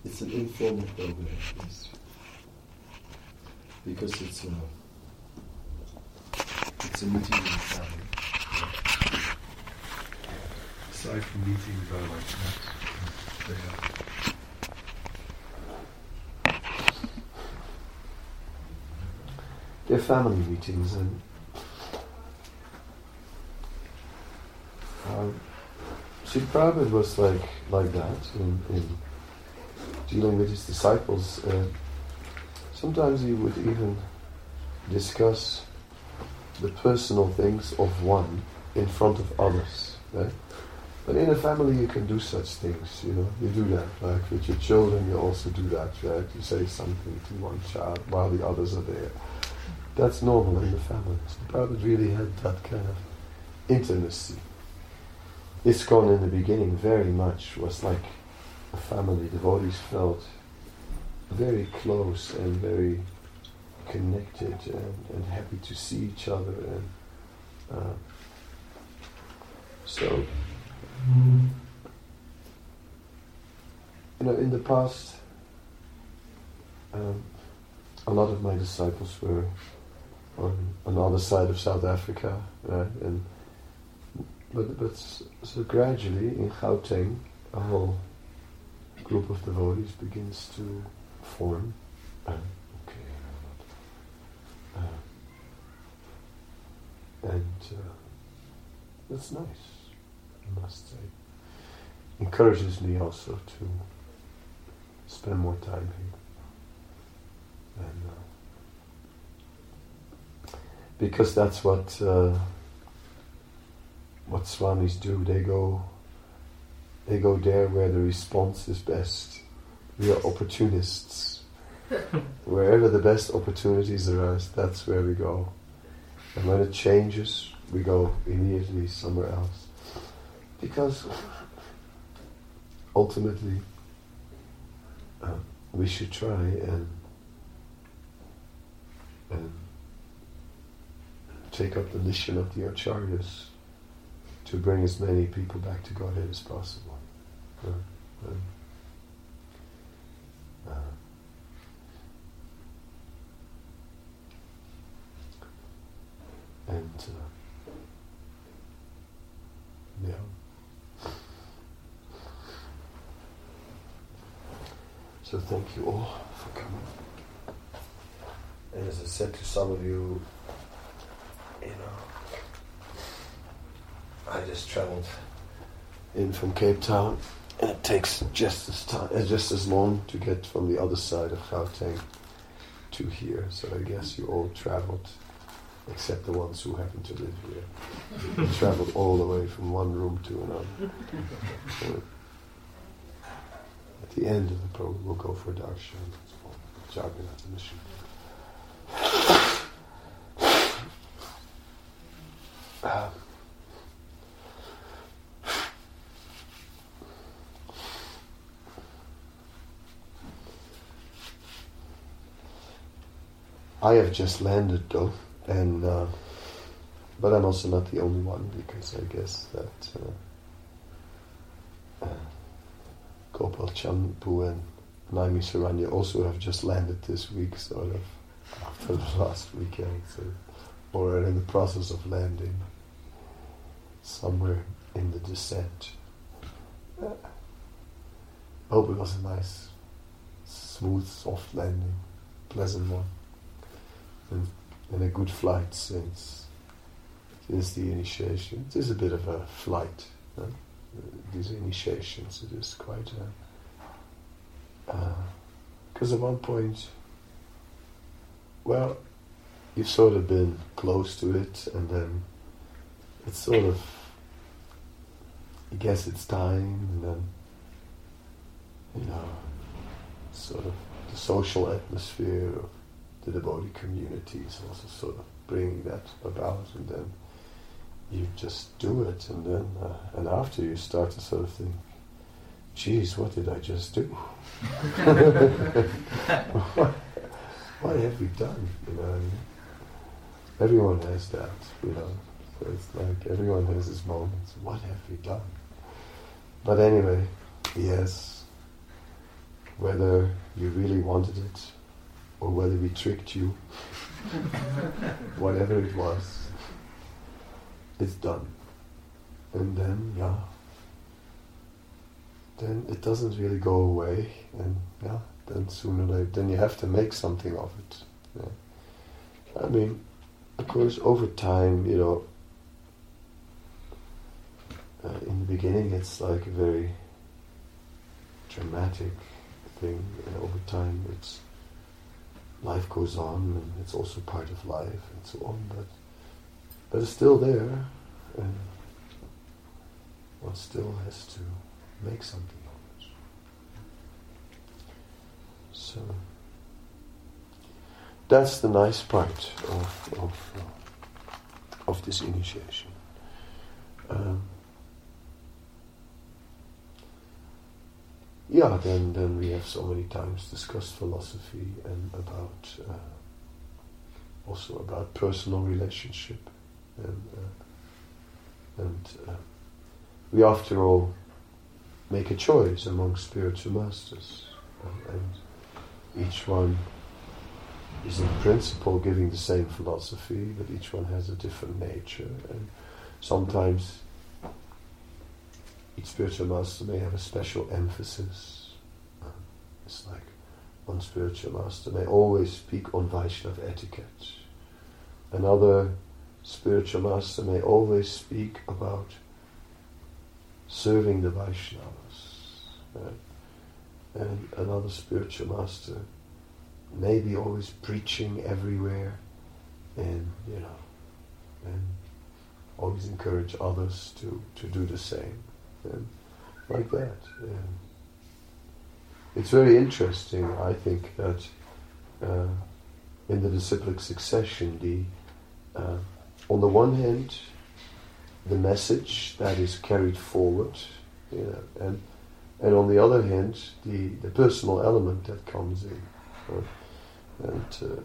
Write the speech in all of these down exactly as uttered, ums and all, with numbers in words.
It's an informal program, yes. Because it's a, it's a meeting in the family. Aside from meetings, I like that. They are. They're family meetings, and um, Sri Prabhupada was like like that in, in dealing with his disciples. Uh, sometimes he would even discuss the personal things of one in front of others. Right? But in a family you can do such things, you know. You do that, like with your children you also do that, right? You say something to one child while the others are there. That's normal in the family. So Prabhupada really had that kind of intimacy. ISKCON in the beginning very much was like a family. Devotees felt very close and very connected and, and happy to see each other. And uh, so, you know, in the past, um, a lot of my disciples were on on the other side of South Africa, right? And but but so gradually in Gauteng, a whole group of devotees begins to form. Uh, okay, uh, and uh, that's nice, I must say. Encourages me also to spend more time here. And, uh, because that's what uh, what Swamis do. They go they go there where the response is best. We are opportunists. Wherever the best opportunities arise, that's where we go. And when it changes, we go immediately somewhere else. Because ultimately, uh, we should try and and take up the mission of the Acharyas to bring as many people back to Godhead as possible. Uh, uh, uh, and uh, yeah. So thank you all for coming. And as I said to some of you, you know, I just traveled in from Cape Town, and it takes just as time, uh, just as long to get from the other side of Gauteng to here. So I guess you all traveled, except the ones who happen to live here. You traveled all the way from one room to another. So at the end of the program, we'll go for darshan. Jagannath mission. Uh, I have just landed though, and uh, but I'm also not the only one, because I guess that uh, uh, Gopal Champu and Naimi Saranya also have just landed this week, sort of after the last weekend, so, or are in the process of landing somewhere in the descent. Uh, I hope it was a nice, smooth, soft landing, pleasant one. And, and a good flight, since it is the initiation. It is a bit of a flight. Huh? These initiations, it is quite a... Because uh, at one point, well, you've sort of been close to it, and then it's sort of, I guess it's time, and then, you know, sort of the social atmosphere of the devotee community is also sort of bringing that about, and then you just do it, and then uh, and after you start to sort of think, geez, what did I just do? what, what have we done? You know, I mean, everyone has that, you know. So it's like everyone has his moments. What have we done? But anyway, yes, whether you really wanted it or whether we tricked you, whatever it was, it's done. And then, yeah, then it doesn't really go away, and yeah, then sooner or later, then you have to make something of it. Yeah. I mean, of course, over time, you know, uh, in the beginning it's like a very dramatic thing, and over time it's life goes on, and it's also part of life and so on, but but it's still there, and one still has to make something of it. So that's the nice part of of, uh, of this initiation. Um, yeah, then then we have so many times discussed philosophy and about uh, also about personal relationship, and uh, and uh, we after all make a choice among spiritual masters, uh, and each one is in principle giving the same philosophy, but each one has a different nature, and sometimes each spiritual master may have a special emphasis. Uh, it's like one spiritual master may always speak on Vaishnava etiquette. Another spiritual master may always speak about serving the Vaishnavas. Right? And another spiritual master may be always preaching everywhere, and you know, and always encourage others to, to do the same. And like that. And it's very interesting, I think, that uh, in the disciplic succession, the uh, on the one hand, the message that is carried forward, you know, and and on the other hand, the, the personal element that comes in. Right? And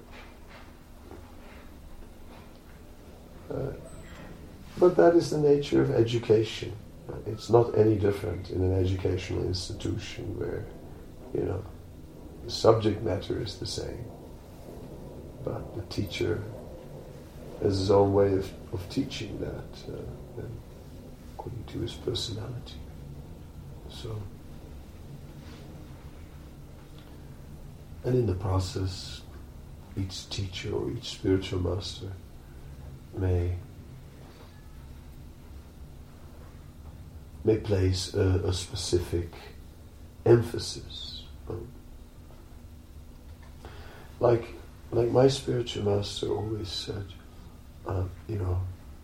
uh, uh, but that is the nature of education. It's not any different in an educational institution where, you know, the subject matter is the same, but the teacher has his own way of, of teaching that, uh, according to his personality. So, and in the process, each teacher or each spiritual master may may place a, a specific emphasis. Um, like, like my spiritual master always said, uh, you know,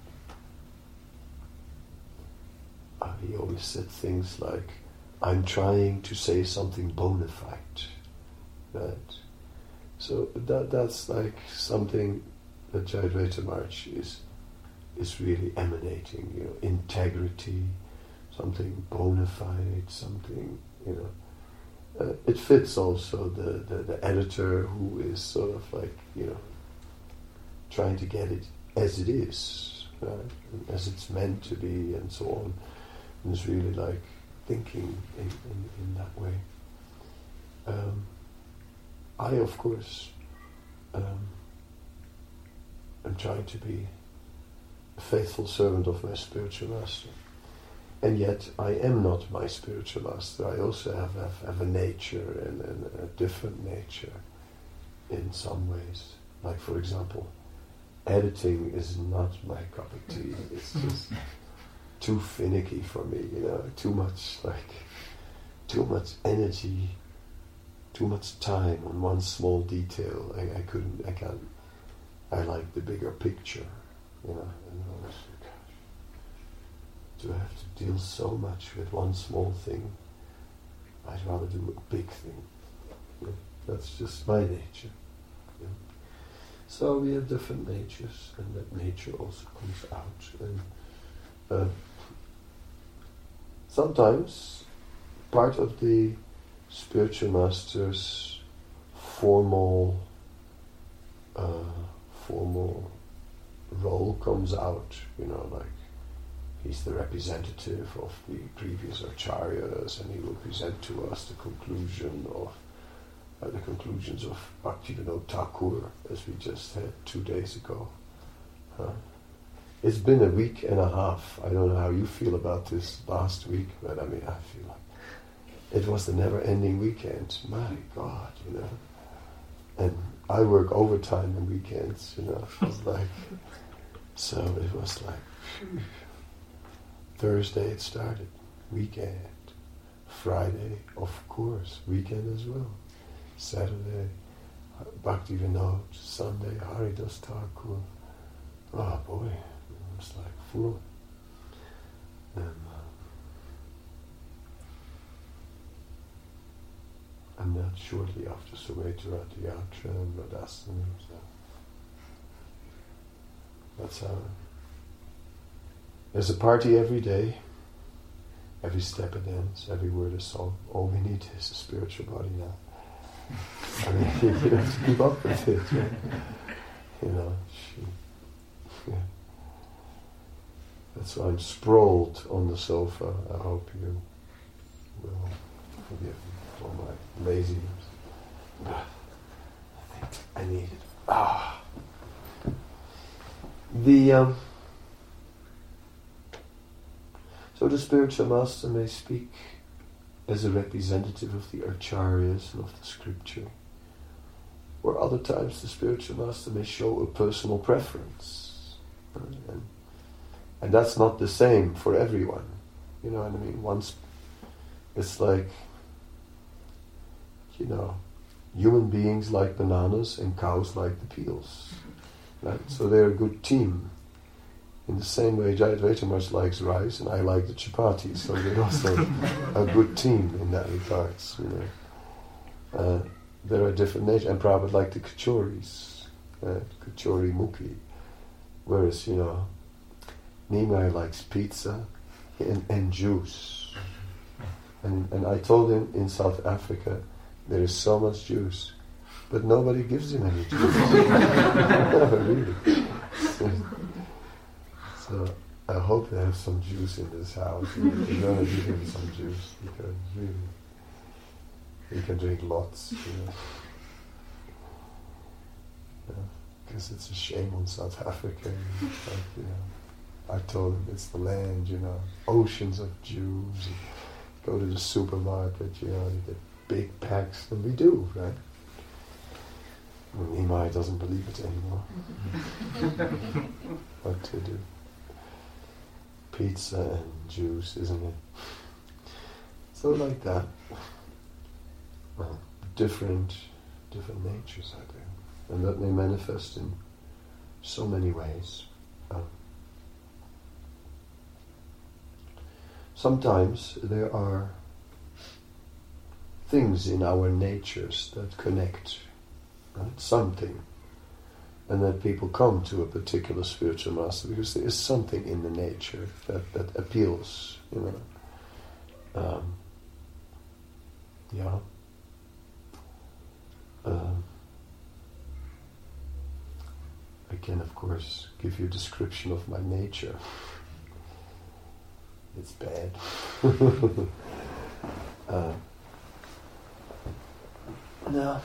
uh, he always said things like, "I'm trying to say something bona fide," right? So that that's like something that Jayadvaita Maharaj is is really emanating, you know, integrity. Something bona fide, something, you know. Uh, it fits also the, the, the editor who is sort of like, you know, trying to get it as it is, right? And as it's meant to be, and so on. And it's really like thinking in, in, in that way. Um, I, of course, um, am trying to be a faithful servant of my spiritual master. And yet I am not my spiritual master. I also have, have, have a nature, and, and a different nature in some ways. Like, for example, editing is not my cup of tea. It's just too finicky for me, you know, too much, like, too much energy, too much time on one small detail. I, I couldn't, I can't, I like the bigger picture, you know, and I was, to have to deal so much with one small thing, I'd rather do a big thing. Yeah, that's just my nature. Yeah. So we have different natures, and that nature also comes out. And uh, sometimes part of the spiritual master's formal, uh, formal role comes out. You know, like he's the representative of the previous acharyas, and he will present to us the conclusion of uh, the conclusions of Bhaktivinoda Thakur, as we just had two days ago. Huh? It's been a week and a half. I don't know how you feel about this last week, but I mean, I feel like it was the never-ending weekend. My God, you know. And I work overtime on weekends, you know. It was like, so it was like, phew. Thursday it started, weekend. Friday, of course, weekend as well. Saturday, Bhaktivinoda. Sunday, Haridas Thakur. Oh boy, it was like full. And, uh, and then shortly after Suvetra Yatra and Radhasana. So that's how. There's a party every day. Every step a dance, every word a song. All we need is a spiritual body now. I mean, you have to keep up with it. Right? You know, she, yeah. That's why I'm sprawled on the sofa. I hope you will forgive me for my laziness. I think I need it. Ah. The um, so the spiritual master may speak as a representative of the acharyas and of the scripture, or other times the spiritual master may show a personal preference, and, and that's not the same for everyone. You know what I mean? Once it's like, you know, human beings like bananas and cows like the peels, right? So they're a good team. In the same way, Jayadvaita Maharaj likes rice and I like the chapati, so they're also a good team in that regards, you know. Uh, there are different natures, and Prabhupada liked the kachoris, uh, kachori mukhi, whereas, you know, Nimai likes pizza and, and juice. And, and I told him in South Africa, there is so much juice, but nobody gives him any juice. Never really. So I hope they have some juice in this house. You're going to give him some juice, because really, he can drink lots, you know. Because yeah, it's a shame on South Africa. Like, you know, I told him it's the land, you know, oceans of Jews. You go to the supermarket, you know, you get big packs, and we do, right? Well, Nimai doesn't believe it anymore. What to do? Pizza and juice, isn't it? So like that. Well, different different natures out there. And that may manifest in so many ways. Um, sometimes there are things in our natures that connect, right? Something. And that people come to a particular spiritual master because there is something in the nature that, that appeals, you know. Um, yeah. Um, I can, of course, give you a description of my nature. It's bad. uh, no.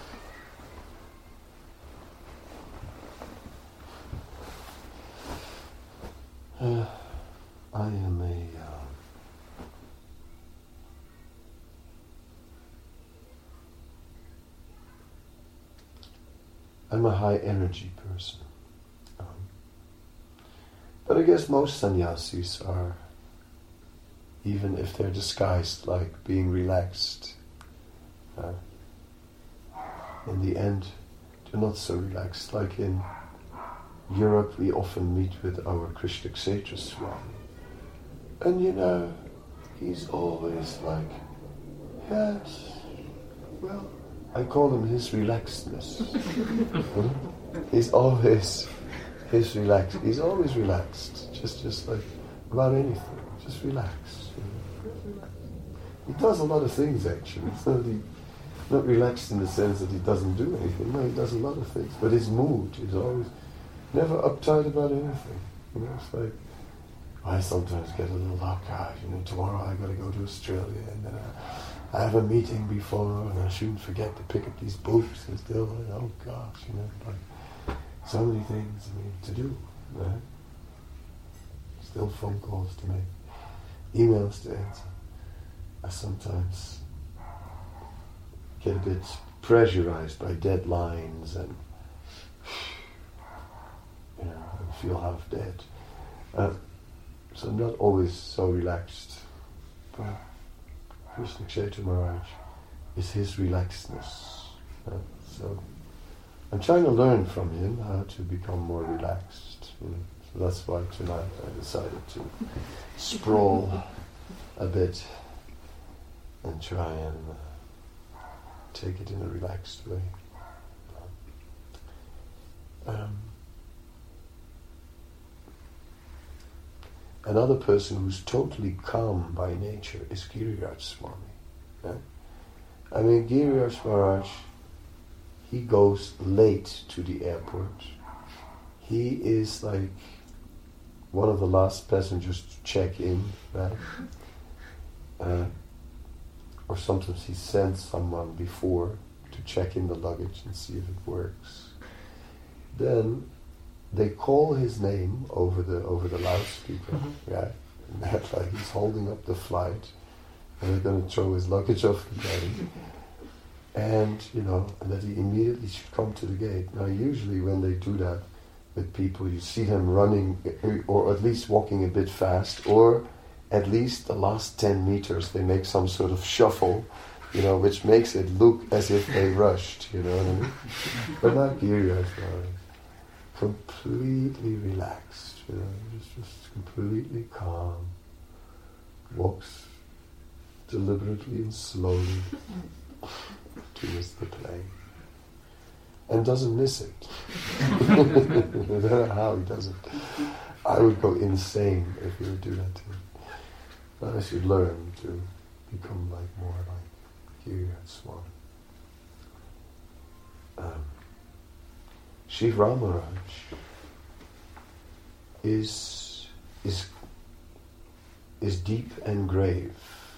Uh, I am a uh, I'm a high energy person, um, but I guess most sannyasis are, even if they're disguised like being relaxed, uh, in the end they're not so relaxed. Like in Europe, we often meet with our Krishna Kshetra Swami. And you know, he's always like, yes, well, I call him his relaxedness. He's always, his relaxed, he's always relaxed, just just like about anything, just relax. You know? He does a lot of things actually. It's not, he, not relaxed in the sense that he doesn't do anything, no, he does a lot of things, but his mood is always never uptight about anything. You know, it's like I sometimes get a little, oh God, you know, tomorrow I got to go to Australia, and then I, I have a meeting before, and I shouldn't forget to pick up these books, and still, oh gosh, you know, like so many things I mean, to do, right? Still phone calls to make, emails to answer. I sometimes get a bit pressurized by deadlines, and you know, I feel half dead. Uh, so I'm not always so relaxed. But Krishna Chaitanya Maharaj is his relaxedness. Uh, so I'm trying to learn from him how to become more relaxed. You know. So that's why tonight I decided to sprawl a bit and try and uh, take it in a relaxed way. Um, another person who's totally calm by nature is Giriraj Swami. Yeah? I mean, Giriraj Maharaj, he goes late to the airport. He is like one of the last passengers to check in, right? Uh, or sometimes he sends someone before to check in the luggage and see if it works. Then they call his name over the over the loudspeaker, mm-hmm. right? And that like he's holding up the flight, and they're going to throw his luggage off the gate, and you know, and that he immediately should come to the gate. Now, usually when they do that with people, you see them running, or at least walking a bit fast, or at least the last ten meters they make some sort of shuffle, you know, which makes it look as if they rushed, you know what I mean? But not Giriraj Maharaj. Completely relaxed, you know, just, just completely calm. Walks deliberately and slowly towards the plane. And doesn't miss it. I don't know how he does it. I would go insane if he would do that to me. But I should learn to become like more like Giriraj Swami. Um, Sri Ramaraj is is is deep and grave,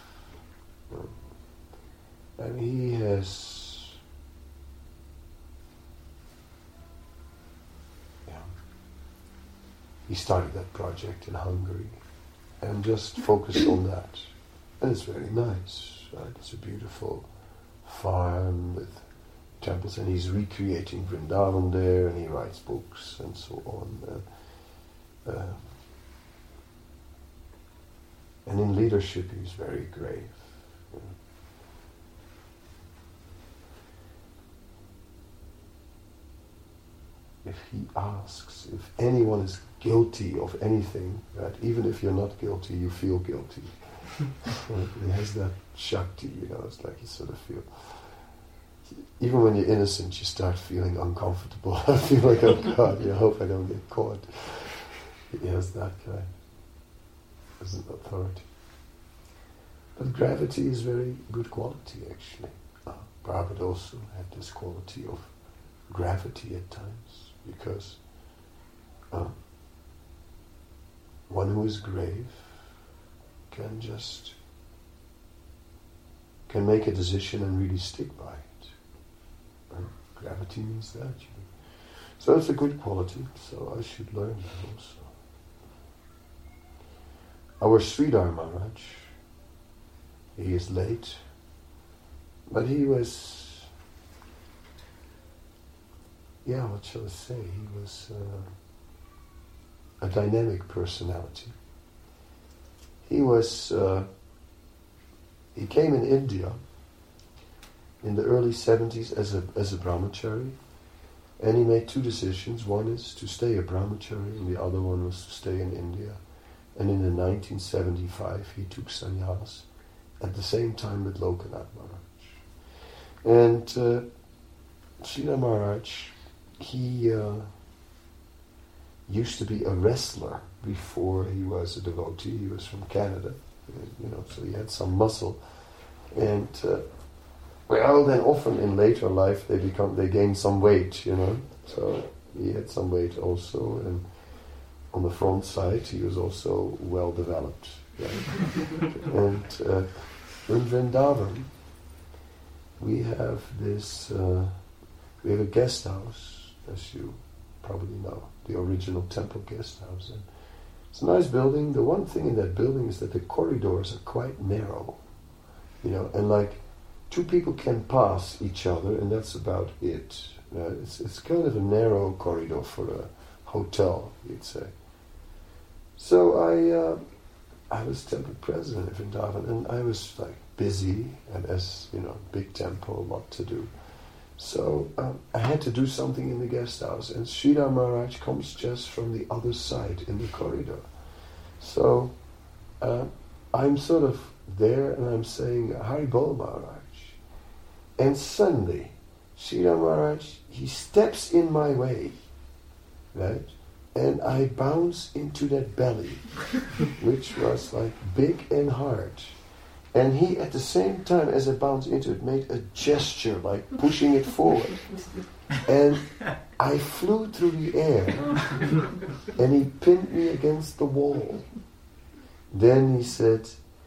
and he has yeah, he started that project in Hungary and just focused on that, and it's very nice, right? It's a beautiful farm with temples, and he's recreating Vrindavan there, and he writes books and so on. Uh, uh, and in leadership, he's very grave. You know. If he asks, if anyone is guilty of anything, right, even if you're not guilty, you feel guilty. Right? He has that Shakti, you know, it's like you sort of feel. Even when you're innocent, you start feeling uncomfortable. I feel like, oh God, I hope I don't get caught. He has that kind as an authority. But gravity is very good quality, actually. Uh, Prabhupada also had this quality of gravity at times, because uh, one who is grave can just can make a decision and really stick by it. Uh, gravity means that. You know. So it's a good quality, so I should learn that also. Our Sridhar Maharaj, he is late, but he was, yeah, what shall I say, he was uh, a dynamic personality. He was, uh, he came in India in the early seventies as a as a brahmachari, and he made two decisions. One is to stay a brahmachari, and the other one was to stay in India. And in the nineteen seventy-five, he took sannyas at the same time with Lokanath Maharaj. And uh, Sridhar Maharaj, he uh, used to be a wrestler before he was a devotee. He was from Canada, you know, so he had some muscle. And uh, well, then often in later life they become they gain some weight, you know. So he had some weight also, and on the front side, he was also well developed. Right? And uh, in Vrindavan, we have this, uh, we have a guest house, as you probably know, the original temple guest house. And it's a nice building. The one thing in that building is that the corridors are quite narrow, you know, and like two people can pass each other, and that's about it. Uh, it's it's kind of a narrow corridor for a hotel, you'd say. So I uh, I was temple president of Vrindavan, and I was like busy, and as you know, big temple, a lot to do. So um, I had to do something in the guest house, and Sridhar Maharaj comes just from the other side in the corridor. So uh, I'm sort of there, and I'm saying, Hari Bol Maharaj. And suddenly, Sridhar Maharaj, he steps in my way, right? And I bounce into that belly, which was like big and hard. And he, at the same time as I bounced into it, made a gesture like pushing it forward. And I flew through the air, and he pinned me against the wall. Then he said,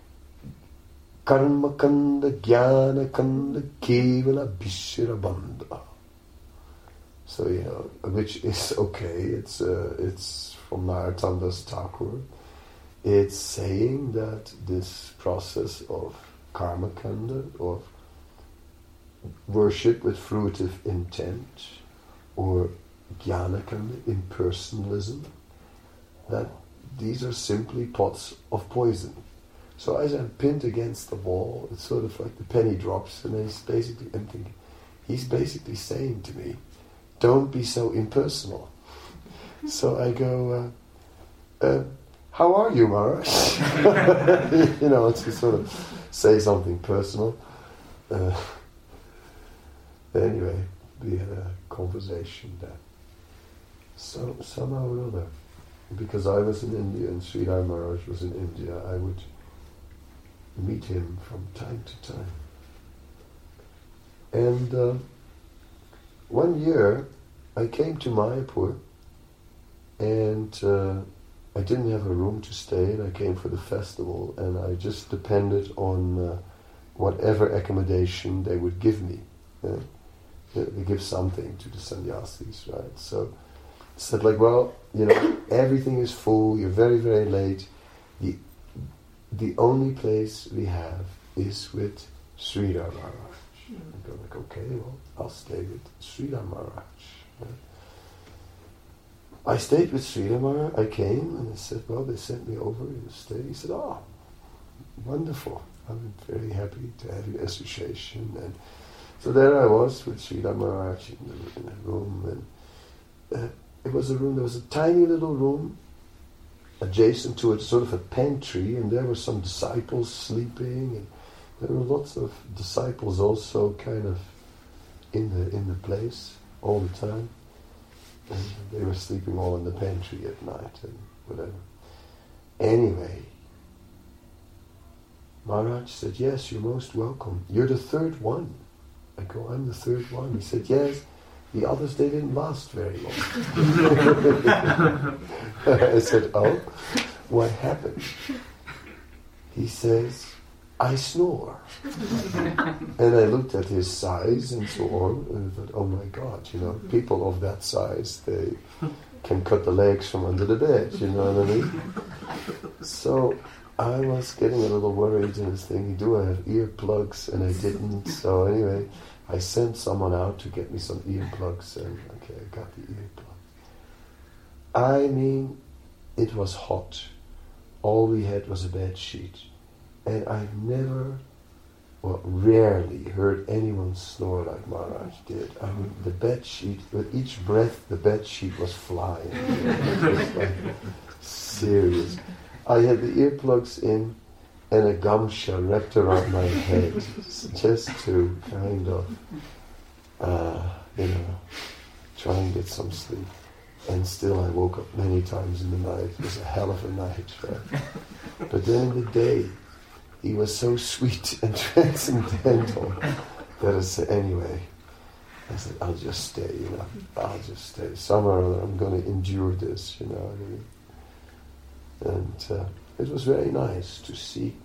Karma kanda jnana kanda kevala bhishra bandha. So, you know, which is okay. It's uh, it's from Narottam Thakur. It's saying that this process of karma kanda, of worship with fruitive intent, or jnana kanda, impersonalism, that these are simply pots of poison. So as I'm pinned against the wall, it's sort of like the penny drops, and he's basically, I'm thinking, he's basically saying to me, don't be so impersonal. So I go, uh, uh, how are you, Maharaj? You know, to sort of say something personal. Uh, anyway, we had a conversation there. So somehow or other, because I was in India and Sridhar Maharaj was in India, I would meet him from time to time. And uh, one year, I came to Mayapur, and uh, I didn't have a room to stay, and I came for the festival, and I just depended on uh, whatever accommodation they would give me. Uh, they, they give something to the sannyasis, right? So I said, like, well, you know, everything is full, you're very, very late. The, the only place we have is with Sridhar Maharaj. Mm. I go like, okay, well, I'll stay with Sridhar Maharaj. Yeah. I stayed with Sridhar Maharaj. I came and I said, well, they sent me over to stay. He said, oh, wonderful. I'm very happy to have your association. And so there I was with Sridhar Maharaj in the, in the room. And uh, it was a room, there was a tiny little room adjacent to it, sort of a pantry, and there were some disciples sleeping, and there were lots of disciples also kind of in the in the place all the time. And they were sleeping all in the pantry at night and whatever. Anyway, Maharaj said, yes, you're most welcome. You're the third one. I go, I'm the third one. He said, yes, the others, they didn't last very long. I said, oh, what happened? He says, I snore. And I looked at his size and so on, and I thought, oh my God, you know, people of that size, they can cut the legs from under the bed, you know what I mean? So I was getting a little worried and was thinking, do I have earplugs? And I didn't. So anyway, I sent someone out to get me some earplugs, and okay, I got the earplugs. I mean, it was hot. All we had was a bed sheet. And I've never, well, rarely heard anyone snore like Maharaj did. I mean, the bed sheet, with each breath, the bed sheet was flying. It was like serious. I had the earplugs in and a gamsha wrapped around my head, just to kind of, uh, you know, try and get some sleep. And still I woke up many times in the night. It was a hell of a night, right? But then in the day, he was so sweet and transcendental that I said, anyway, I said, I'll just stay, you know, I'll just stay. Somehow or other, I'm going to endure this, you know what I mean? And uh, it was very nice to see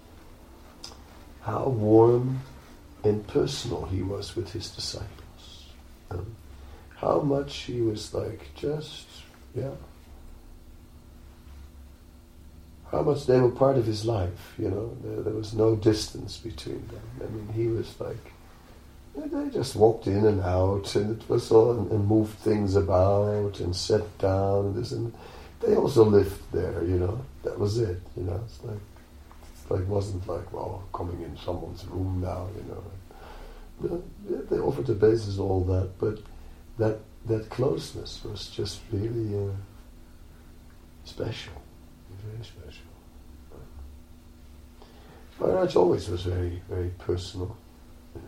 how warm and personal he was with his disciples. Um, how much he was like just, yeah, how much they were part of his life, you know. There, there was no distance between them. I mean, he was like, they just walked in and out, and it was all, and, and moved things about, and sat down, and this, and they also lived there, you know. That was it, you know. It's like, it's like wasn't like, well, coming in someone's room now, you know. No, they offered the basis all that, but that that closeness was just really uh, special. Very special. Maharaj always was very, very personal. You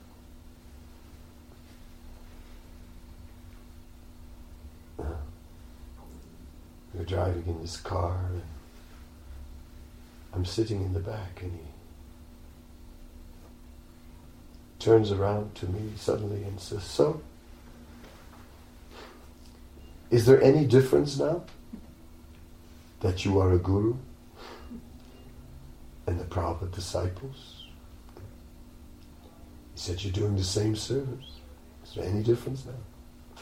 know. uh, we were driving in this car, and I'm sitting in the back, and he turns around to me suddenly and says, "So, is there any difference now that you are a guru and the Prabhupada disciples?" He said, "You're doing the same service. Is there any difference now?"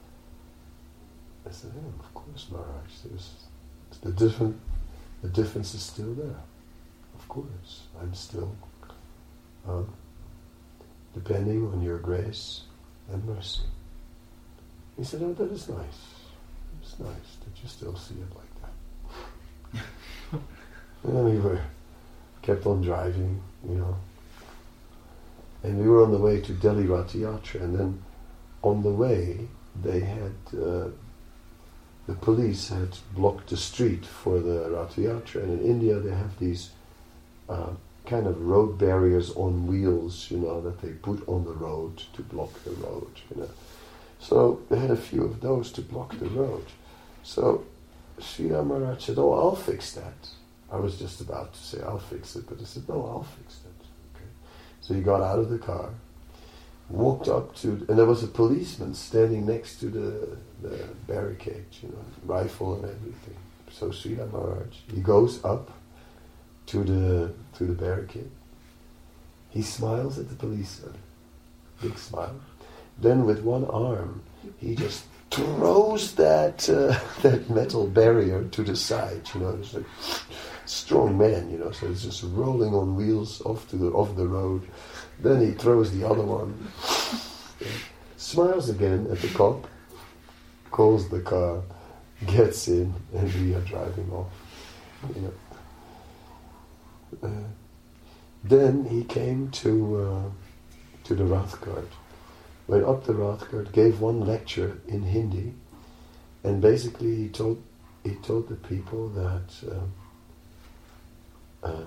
I said, "Yeah, of course, Maharaj. There's, the different, the difference is still there. Of course, I'm still um, depending on your grace and mercy." He said, "Oh, that is nice. It's nice that you still see it like that." And then we were kept on driving, you know. And we were on the way to Delhi Rath Yatra, and then on the way they had, uh, the police had blocked the street for the Rath Yatra, and in India they have these uh, kind of road barriers on wheels, you know, that they put on the road to block the road, you know. So they had a few of those to block the road. So Sridhar Maharaj said, "Oh, I'll fix that." I was just about to say, "I'll fix it," but I said, "No, I'll fix it." Okay. So he got out of the car, walked up to, and there was a policeman standing next to the, the barricade, you know, rifle and everything. So Sridhar Maharaj, he goes up to the to the barricade. He smiles at the policeman, big smile. Then with one arm, he just throws that uh, that metal barrier to the side. You know, it's like strong man. You know, so it's just rolling on wheels off to the off the road. Then he throws the other one. Yeah. Smiles again at the cop, calls the car, gets in, and we are driving off. You know. Uh, then he came to uh, to the Rath Guard. Went up the Rath Guard, gave one lecture in Hindi, and basically he told he told the people that uh, uh,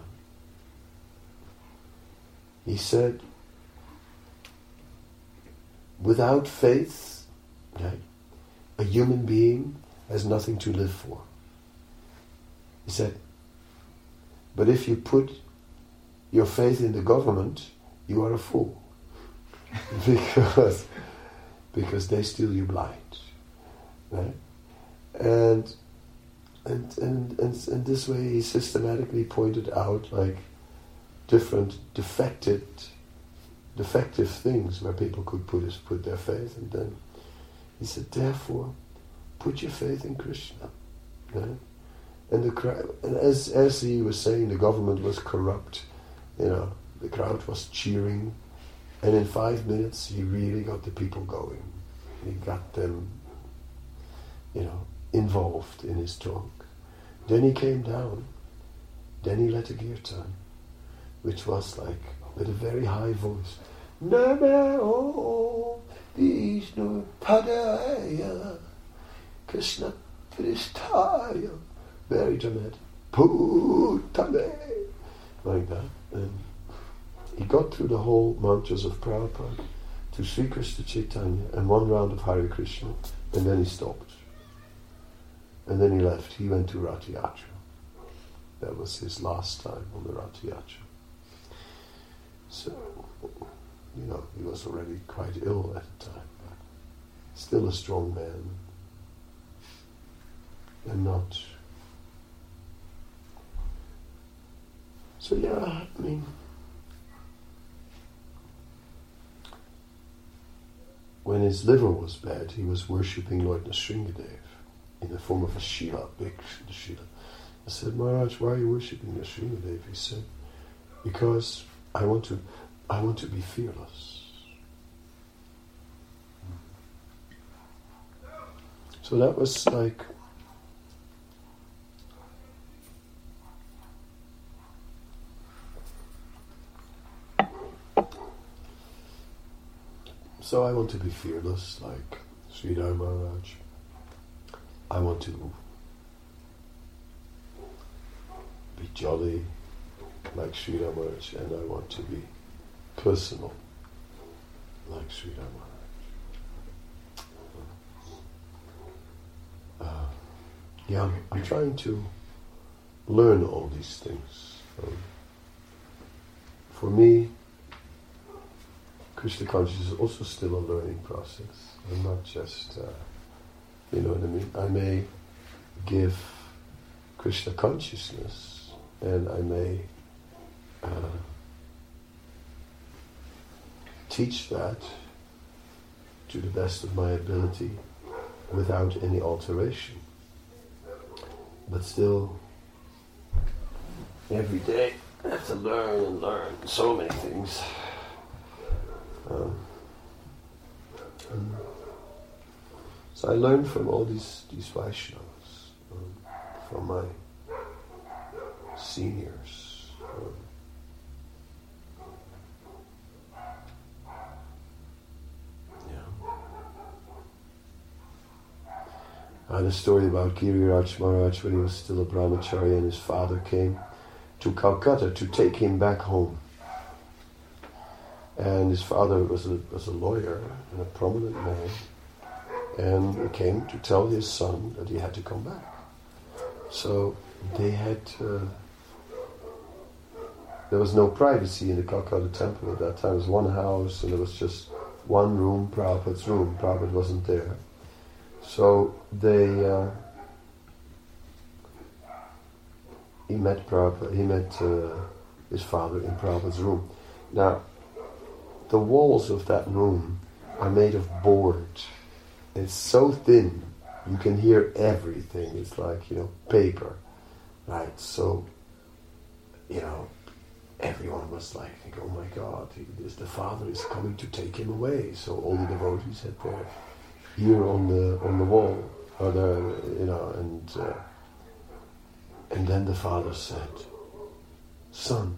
he said, without faith, right, a human being has nothing to live for. He said, but if you put your faith in the government, you are a fool. because because they steal you blind, right? And and and and, and this way he systematically pointed out like different defected defective things where people could put his, put their faith, and then he said, therefore, put your faith in Krishna, right? And the crowd, and as as he was saying, the government was corrupt, you know, the crowd was cheering. And in five minutes, he really got the people going. He got them, you know, involved in his talk. Then he came down. Then he led a kirtan, which was like, with a very high voice, Namo Vishnu Padaya Krishna Pristhaya. Very dramatic. Putane. Like that. And he got through the whole mantras of Prabhupada to Sri Krishna Chaitanya and one round of Hare Krishna, and then he stopped. And then he left. He went to Rath Yatra. That was his last time on the Rath Yatra. So, you know, he was already quite ill at the time, but still a strong man. And not So yeah, I mean, when his liver was bad, he was worshipping Lord Nrsingadev in the form of a Shila, big Shila. I said, Maharaj, why are you worshipping Nrsingadev? He said, because I want to, I want to be fearless. So that was like, so I want to be fearless like Sridhar Maharaj. I want to be jolly like Sridhar Maharaj, and I want to be personal like Sridhar Maharaj. Uh, yeah, I'm, I'm trying to learn all these things. Um, for me, Krishna consciousness is also still a learning process. I'm not just, uh, you know what I mean? I may give Krishna consciousness, and I may uh, teach that to the best of my ability without any alteration. But still, every day I have to learn and learn so many things. Um, so I learned from all these, these Vaishnavas, um, from my seniors. Um, I had a story about Giriraj Maharaj when he was still a brahmachari, and his father came to Calcutta to take him back home. And his father was a, was a lawyer and a prominent man, and he came to tell his son that he had to come back. So they had, uh, there was no privacy in the Calcutta temple at that time. It was one house and there was just one room, Prabhupada's room. Prabhupada wasn't there. So they, uh, he met Prabhupada, he met uh, his father in Prabhupada's room. Now, the walls of that room are made of board. It's so thin, you can hear everything. It's like, you know, paper, right? So, you know, everyone was like, oh my God, he, this, the father is coming to take him away. So all the devotees had their ear on the on the wall, or the, you know, and uh, and then the father said, son,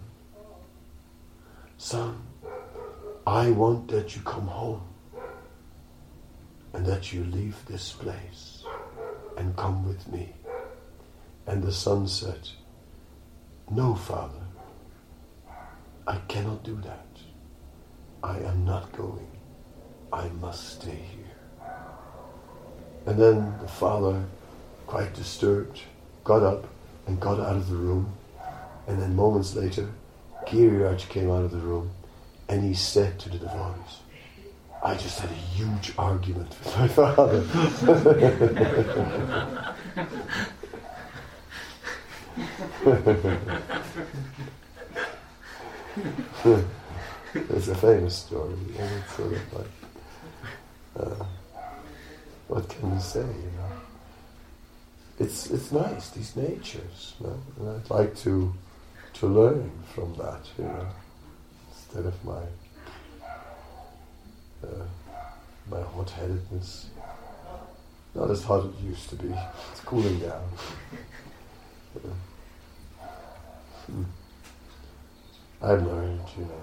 son, I want that you come home and that you leave this place and come with me. And the son said, no, father, I cannot do that. I am not going. I must stay here. And then the father, quite disturbed, got up and got out of the room. And then moments later, Giriraj came out of the room and he said to the devotees, I just had a huge argument with my father. It's a famous story, and it's sort of like, uh, what can you say, you know? It's it's nice, these natures, you know? And I'd like to to learn from that, you know, instead of my uh, my hot-headedness. Not as hot as it used to be. It's cooling down. Yeah. Hmm. I've learned, you know,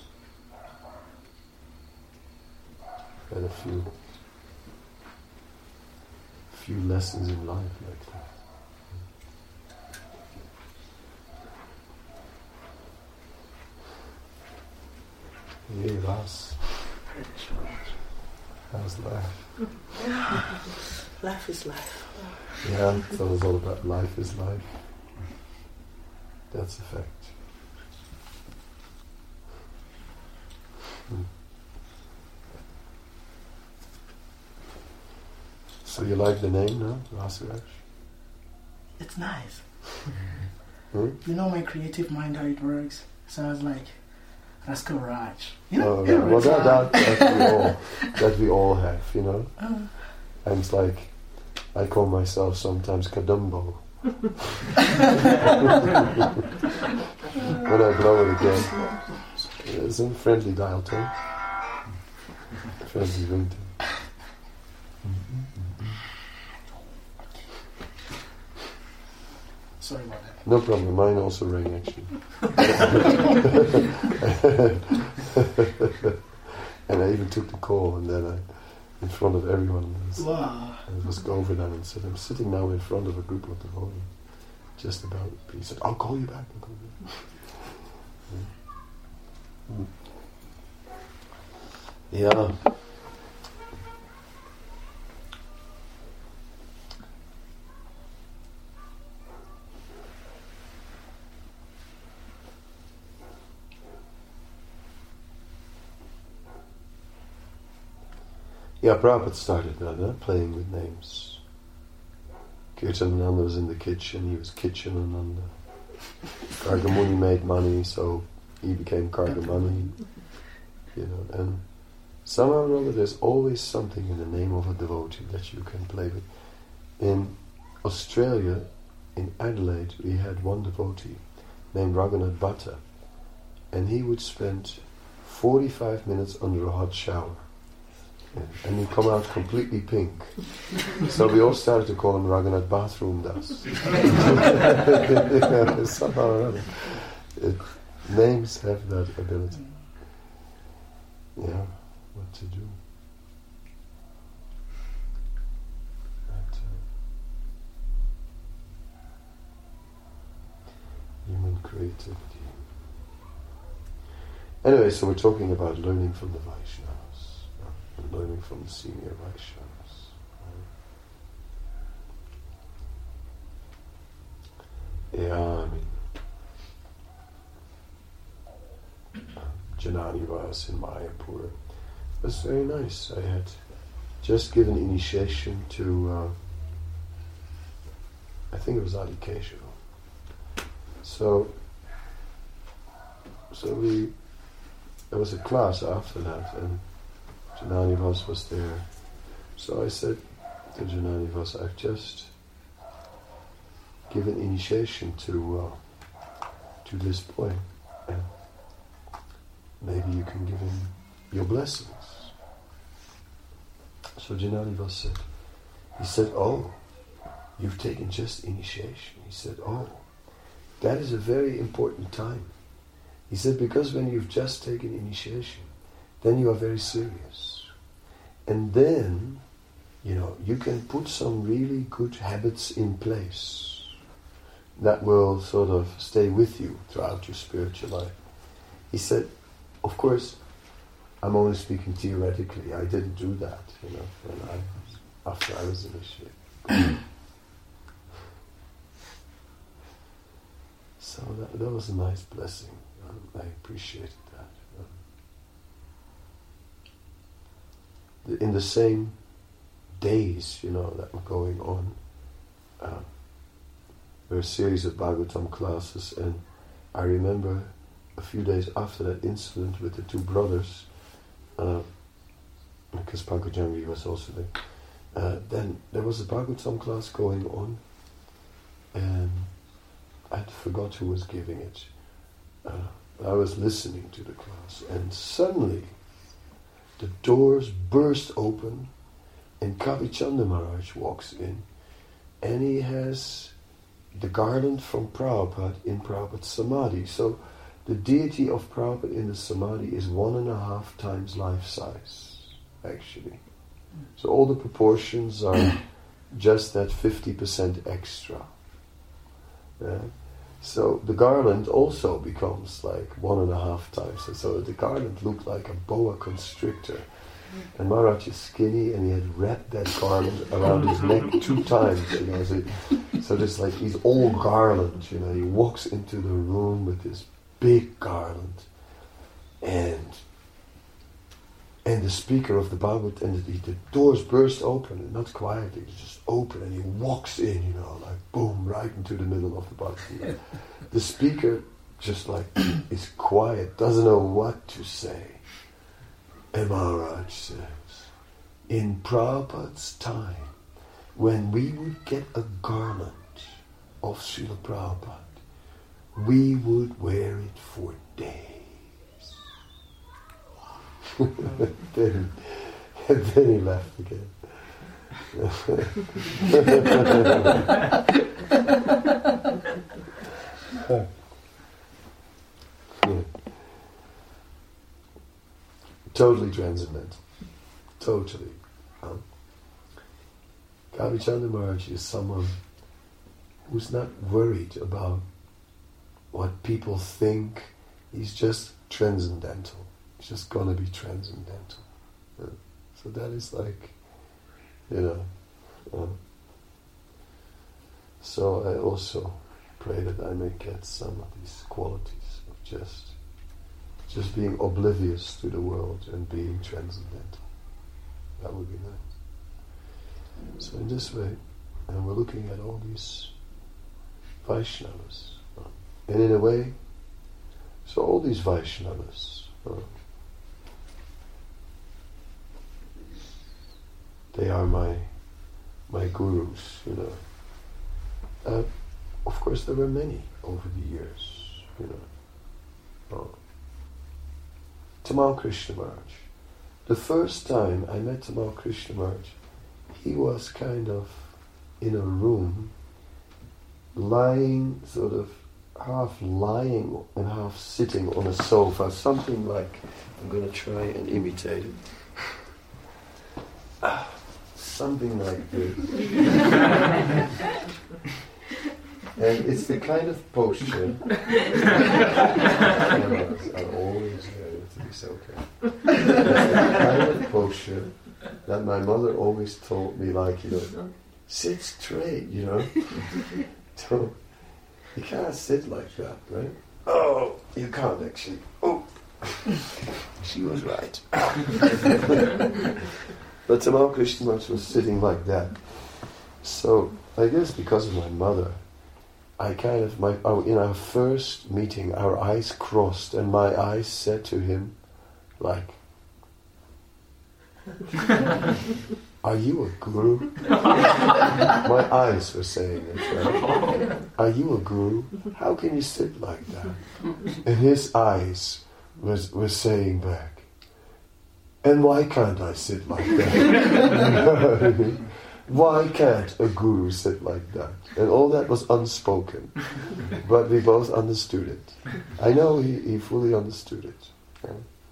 had a few few lessons in life like that. Hey, Ras. How's life? Life is life. Yeah, tell us all about life is life. That's a fact. Hmm. So you like the name now, Rasiraj? It's nice. Hmm? You know my creative mind, how it works. So I was like, Rascal Raj. You know, Oh, it no. Well, works that, out. that, that, we all, that we all have, you know. Uh, And it's like, I call myself sometimes Kadumbo. When I blow it again. It's a friendly dial tone. Friendly ringtone. sorry about that. No problem, mine also rang actually. And I even took the call, and then I, in front of everyone, was, Wow. I was go over them and said, I'm sitting now in front of a group of the voting. Just about, he said, I'll call you back. I'll call you back. Yeah. Yeah. Yeah, Prabhupada started that, huh? Playing with names. Kirtanananda was in the kitchen, he was Kitchen Ananda. Gargamuni made money, so he became Gargamani. You know, and somehow or other there's always something in the name of a devotee that you can play with. In Australia, in Adelaide, we had one devotee named Raghunath Bhatta, and he would spend forty-five minutes under a hot shower. And he'd come out completely pink. So we all started to call him Raghunath Bathroom Das. Somehow or other. It, names have that ability. Yeah, what to do. But, uh, human creativity. Anyway, so we're talking about learning from the Vaishnavas. And learning from the senior Vaishnavas. Right? Yeah, I mean, Janani Vas in Mayapur. It was very nice. I had just given initiation to, uh, I think it was Adi Keshava. So, so we, there was a class after that, and Janani Vas was there. So I said to Janani Vas, I've just given initiation to uh, to this boy, and maybe you can give him your blessings. So Janani Vas said, he said, oh, you've taken just initiation. He said, oh, that is a very important time. He said, because when you've just taken initiation, then you are very serious. And then, you know, you can put some really good habits in place that will sort of stay with you throughout your spiritual life. He said, of course, I'm only speaking theoretically. I didn't do that, you know, when I, after I was initiated. So that, that was a nice blessing. Um, I appreciated that. Um, in the same days, you know, that were going on, uh, there were a series of Bhagavatam classes, and I remember a few days after that incident with the two brothers, uh, because Pankajangi was also there, uh, then there was a Bhagavatam class going on, and I forgot who was giving it. Uh, I was listening to the class, and suddenly the doors burst open, and Kavichanda Maharaj walks in, and he has the garland from Prabhupada in Prabhupada's Samadhi. So the deity of Prabhupada in the Samadhi is one and a half times life size, actually. So all the proportions are just that fifty percent extra. Yeah? So the garland also becomes like one and a half times. And so the garland looked like a boa constrictor. And Maharaj is skinny, and he had wrapped that garland around his neck two times. You know, so, so there's like he's all garland. You know, he walks into the room with this big garland, and And the speaker of the Bhagavad, and the, the doors burst open, and not quietly, it's just open, and he walks in, you know, like boom, right into the middle of the Bhagavad. The speaker just like is quiet, doesn't know what to say. And Maharaj says, in Prabhupada's time, when we would get a garment of Srila Prabhupada, we would wear it for days. then, and then he laughed again. yeah. Totally transcendental. Totally. Um, Kavi Chandra Maharaj is someone who's not worried about what people think. He's just transcendental. He's just gonna be transcendental. Yeah. So that is like, you know. Um, so I also pray that I may get some of these qualities of just, just being oblivious to the world and being transcendental. That would be nice. So in this way, and we're looking at all these Vaishnavas, uh, and in a way, so all these Vaishnavas, uh, they are my my gurus, you know. Uh, of course, there were many over the years, you know. Uh, Tamal Krishna Maharaj. The first time I met Tamal Krishna Maharaj, he was kind of in a room, lying, sort of half lying and half sitting on a sofa, something like, I'm going to try and imitate it. Ah, something like this. And it's the kind of posture. I always have to be so careful. It's the kind of posture that my mother always told me, like, you know, sit straight, you know. So you can't sit like that, right? Oh, you can't actually. Oh, she was right. But Tamal Krishna Maharaj was sitting like that. So I guess because of my mother, I kind of, my oh, in our first meeting, our eyes crossed, and my eyes said to him, like, are you a guru? My eyes were saying it, right? Are you a guru? How can you sit like that? And his eyes was were saying back, and why can't I sit like that? Why can't a guru sit like that? And all that was unspoken, but we both understood it. I know he, he fully understood it. Yeah.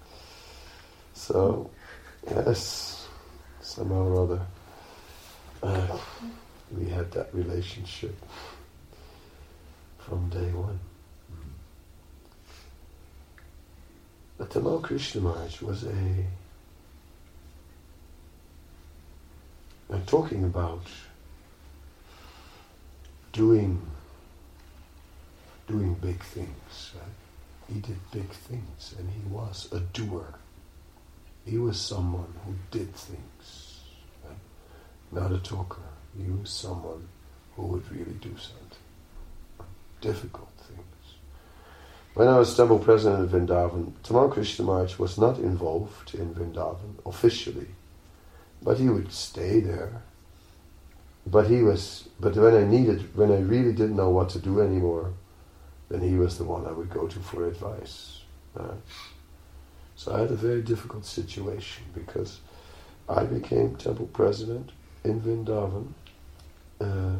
So, yes, somehow or other, uh, we had that relationship from day one. But Tamal Krishna Maharaj was a I'm talking about doing doing big things. Right? He did big things, and he was a doer. He was someone who did things, right? Not a talker. He was someone who would really do something. Difficult things. When I was temple president of Vrindavan, Tamal Krishna Maharaj was not involved in Vrindavan officially. But he would stay there. But he was. But when I needed, when I really didn't know what to do anymore, then he was the one I would go to for advice. Right? So I had a very difficult situation because I became temple president in Vrindavan uh,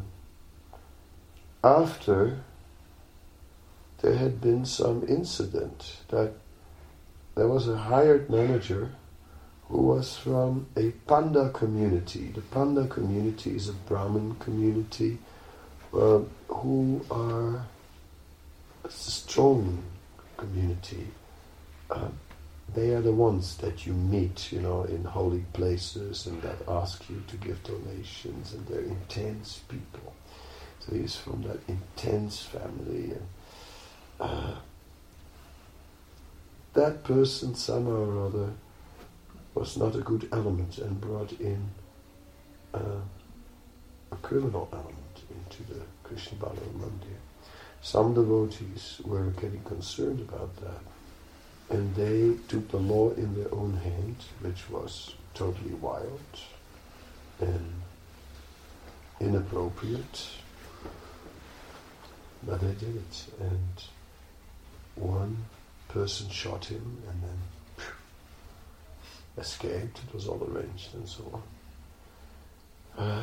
after there had been some incident that there was a hired manager who was from a Panda community. The Panda community is a Brahmin community uh, who are a strong community. Uh, they are the ones that you meet, you know, in holy places and that ask you to give donations, and they're intense people. So he's from that intense family, and uh, that person somehow or other was not a good element and brought in uh, a criminal element into the Krishna Balaram Mandir. Some devotees were getting concerned about that, and they took the law in their own hand, which was totally wild and inappropriate, but they did it, and one person shot him and then phew, escaped. It was all arranged and so on. Uh,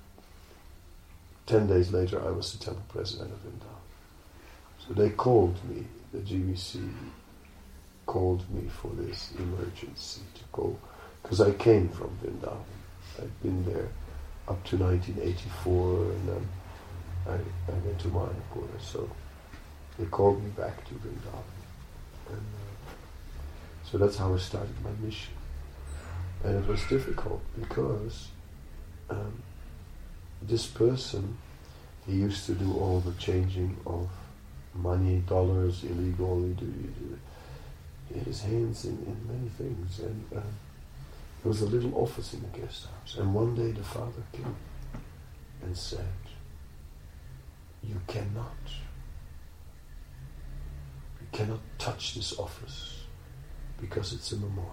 ten days later I was the temple president of Vrindavan. So they called me, the G V C called me for this emergency to go, because I came from Vrindavan. I'd been there up to nineteen eighty-four, and then I, I went to Mayapur, so they called me back to Vrindavan. And uh, so that's how I started my mission. And it was difficult because um, this person, he used to do all the changing of money, dollars, illegally. Do, do, he had his hands in, in many things. And uh, there was a little office in the guest house. And one day the father came and said, you cannot, you cannot touch this office because it's a memorial.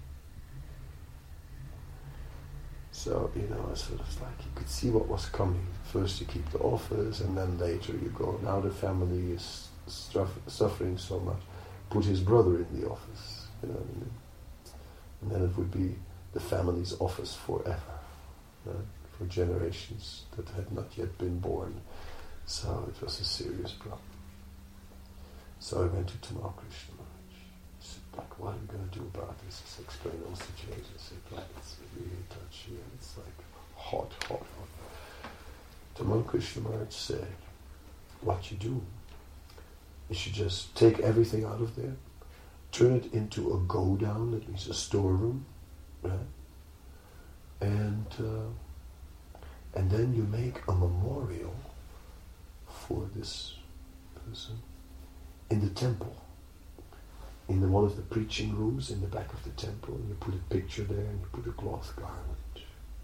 So, you know, it's sort of like you could see what was coming. First you keep the office, and then later you go, now the family is struff- suffering so much. Put his brother in the office, you know what I mean? And then it would be the family's office forever, right? For generations that had not yet been born. So it was a serious problem. So I went to Tamal Krishna Maharaj. I said, like, what are we going to do about this? I explained all the situation. I said, like, it's really touchy and it's like hot, hot, hot. Tamal Krishna Maharaj said, what you do is you just take everything out of there, turn it into a go-down, that means a storeroom, right? And, uh, and then you make a memorial for this person in the temple, in the, one of the preaching rooms in the back of the temple, and you put a picture there and you put a cloth garland.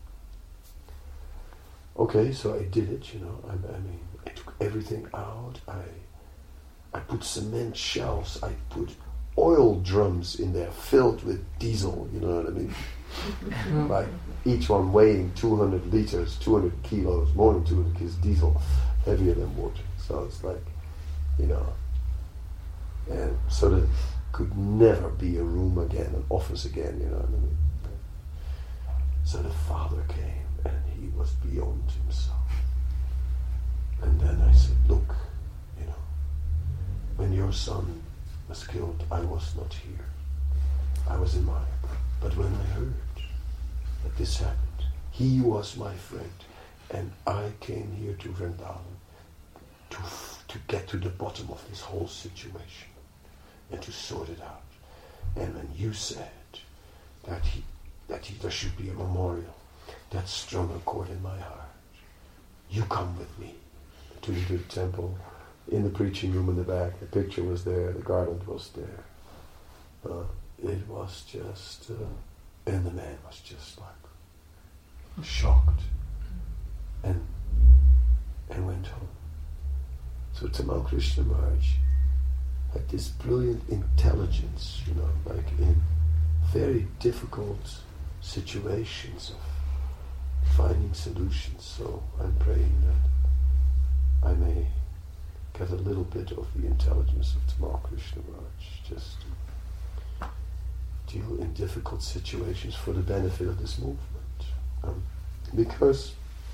Okay, so I did it, you know, I, I mean, I took everything out, I I put cement shelves, I put oil drums in there filled with diesel, you know what I mean? Like each one weighing two hundred liters, two hundred kilos, more than two hundred kilos diesel, heavier than water. So it's like, you know, and so that could never be a room again, an office again, you know what I mean? So the father came and he was beyond himself. And then I said, look, you know, when your son was killed, I was not here. I was in Mayapur. But when I heard that this happened, he was my friend, and I came here to Vrindavan to to get to the bottom of this whole situation and to sort it out. And when you said that he that he, there should be a memorial, that strung a chord in my heart. You come with me to the temple. In the preaching room in the back, the picture was there, the garland was there. Uh, it was just, uh, and the man was just like shocked, and and went home. So Tamal Krishna Maharaj had this brilliant intelligence, you know, like in very difficult situations of finding solutions. So I'm praying that I may get a little bit of the intelligence of Tamal Krishna Maharaj, just to deal in difficult situations for the benefit of this movement. Um, because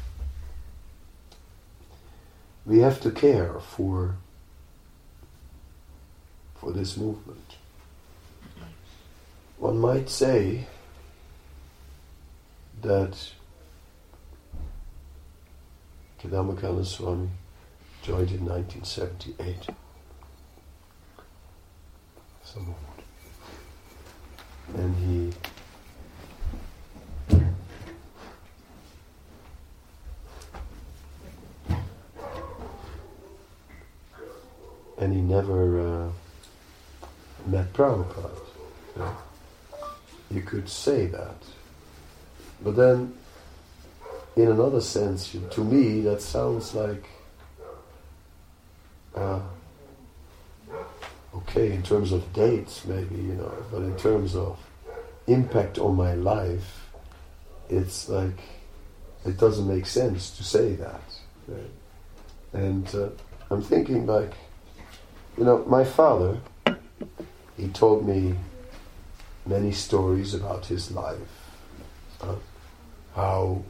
we have to care for for this movement. One might say that Kedama Swami joined in nineteen seventy-eight. Some more. And he and he never uh, met Prabhupada. You know? you could say that. But then, in another sense, you- to me, that sounds like, uh, okay, in terms of dates, maybe, you know, but in terms of impact on my life, it's like, it doesn't make sense to say that. Right? And uh, I'm thinking like, you know, my father, he told me many stories about his life. Uh, how,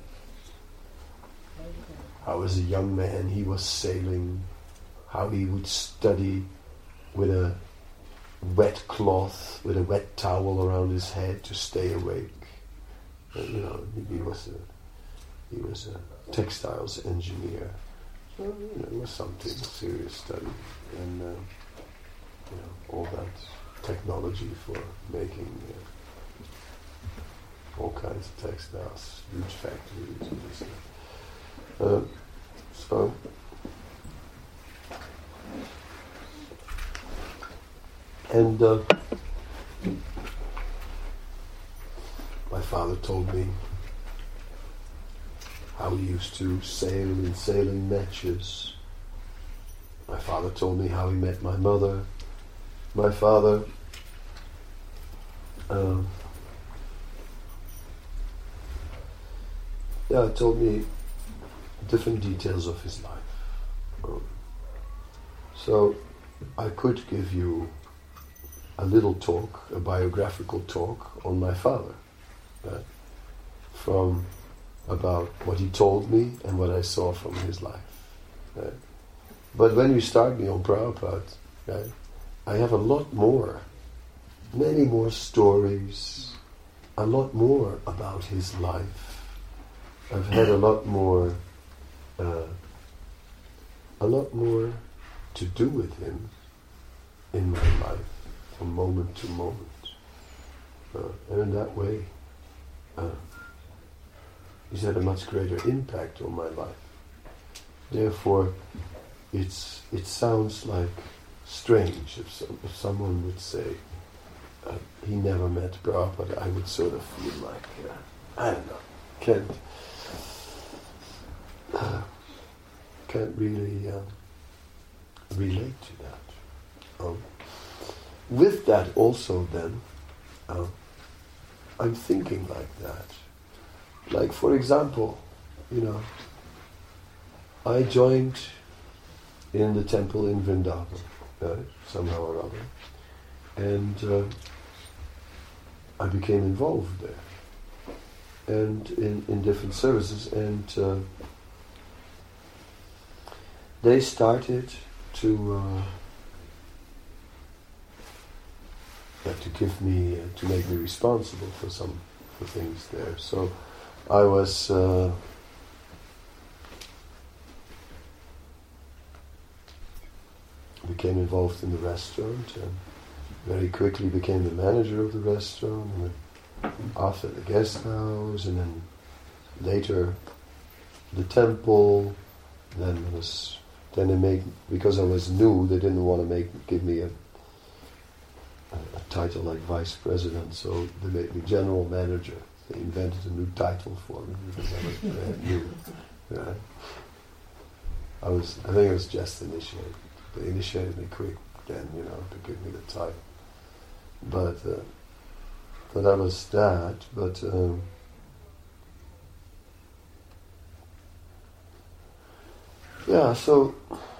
how as a young man he was sailing, how he would study with a wet cloth, with a wet towel around his head to stay awake. Uh, you know, he, he was a he was a textiles engineer. So, you know, it was something serious study, and uh, you know, all that technology for making uh, all kinds of textiles, huge factories and this stuff. Uh, so. And uh, my father told me how he used to sail in sailing matches. My father told me how he met my mother. My father uh, yeah, told me different details of his life. Um, so I could give you a little talk, a biographical talk on my father, right? From about what he told me and what I saw from his life. Right? But when you start me on Prabhupada, right, I have a lot more, many more stories, a lot more about his life. I've had a lot more, uh, a lot more to do with him in my life, from moment to moment. Uh, and in that way, uh, he's had a much greater impact on my life. Therefore, it's it sounds like strange if, some, if someone would say uh, he never met Prabhupada. I would sort of feel like, uh, I don't know, can't uh, can't really uh, relate to that. Um, with that also then, uh, I'm thinking like that. Like, for example, you know, I joined in the temple in Vrindavan, right, somehow or other, and uh, I became involved there, and in, in different services, and uh, they started to uh, yeah, to give me, uh, to make me responsible for some for things there. So I was uh, became involved in the restaurant and very quickly became the manager of the restaurant, and then after the guest house, and then later the temple. Then it was then they made, because I was new, they didn't want to make give me a a, a title like vice president, so they made me general manager. They invented a new title for me because I was brand new. Right? I was, I think I was just initiated. They initiated me quick then, you know, to give me the title. But, uh, but that was that. But um, yeah, so,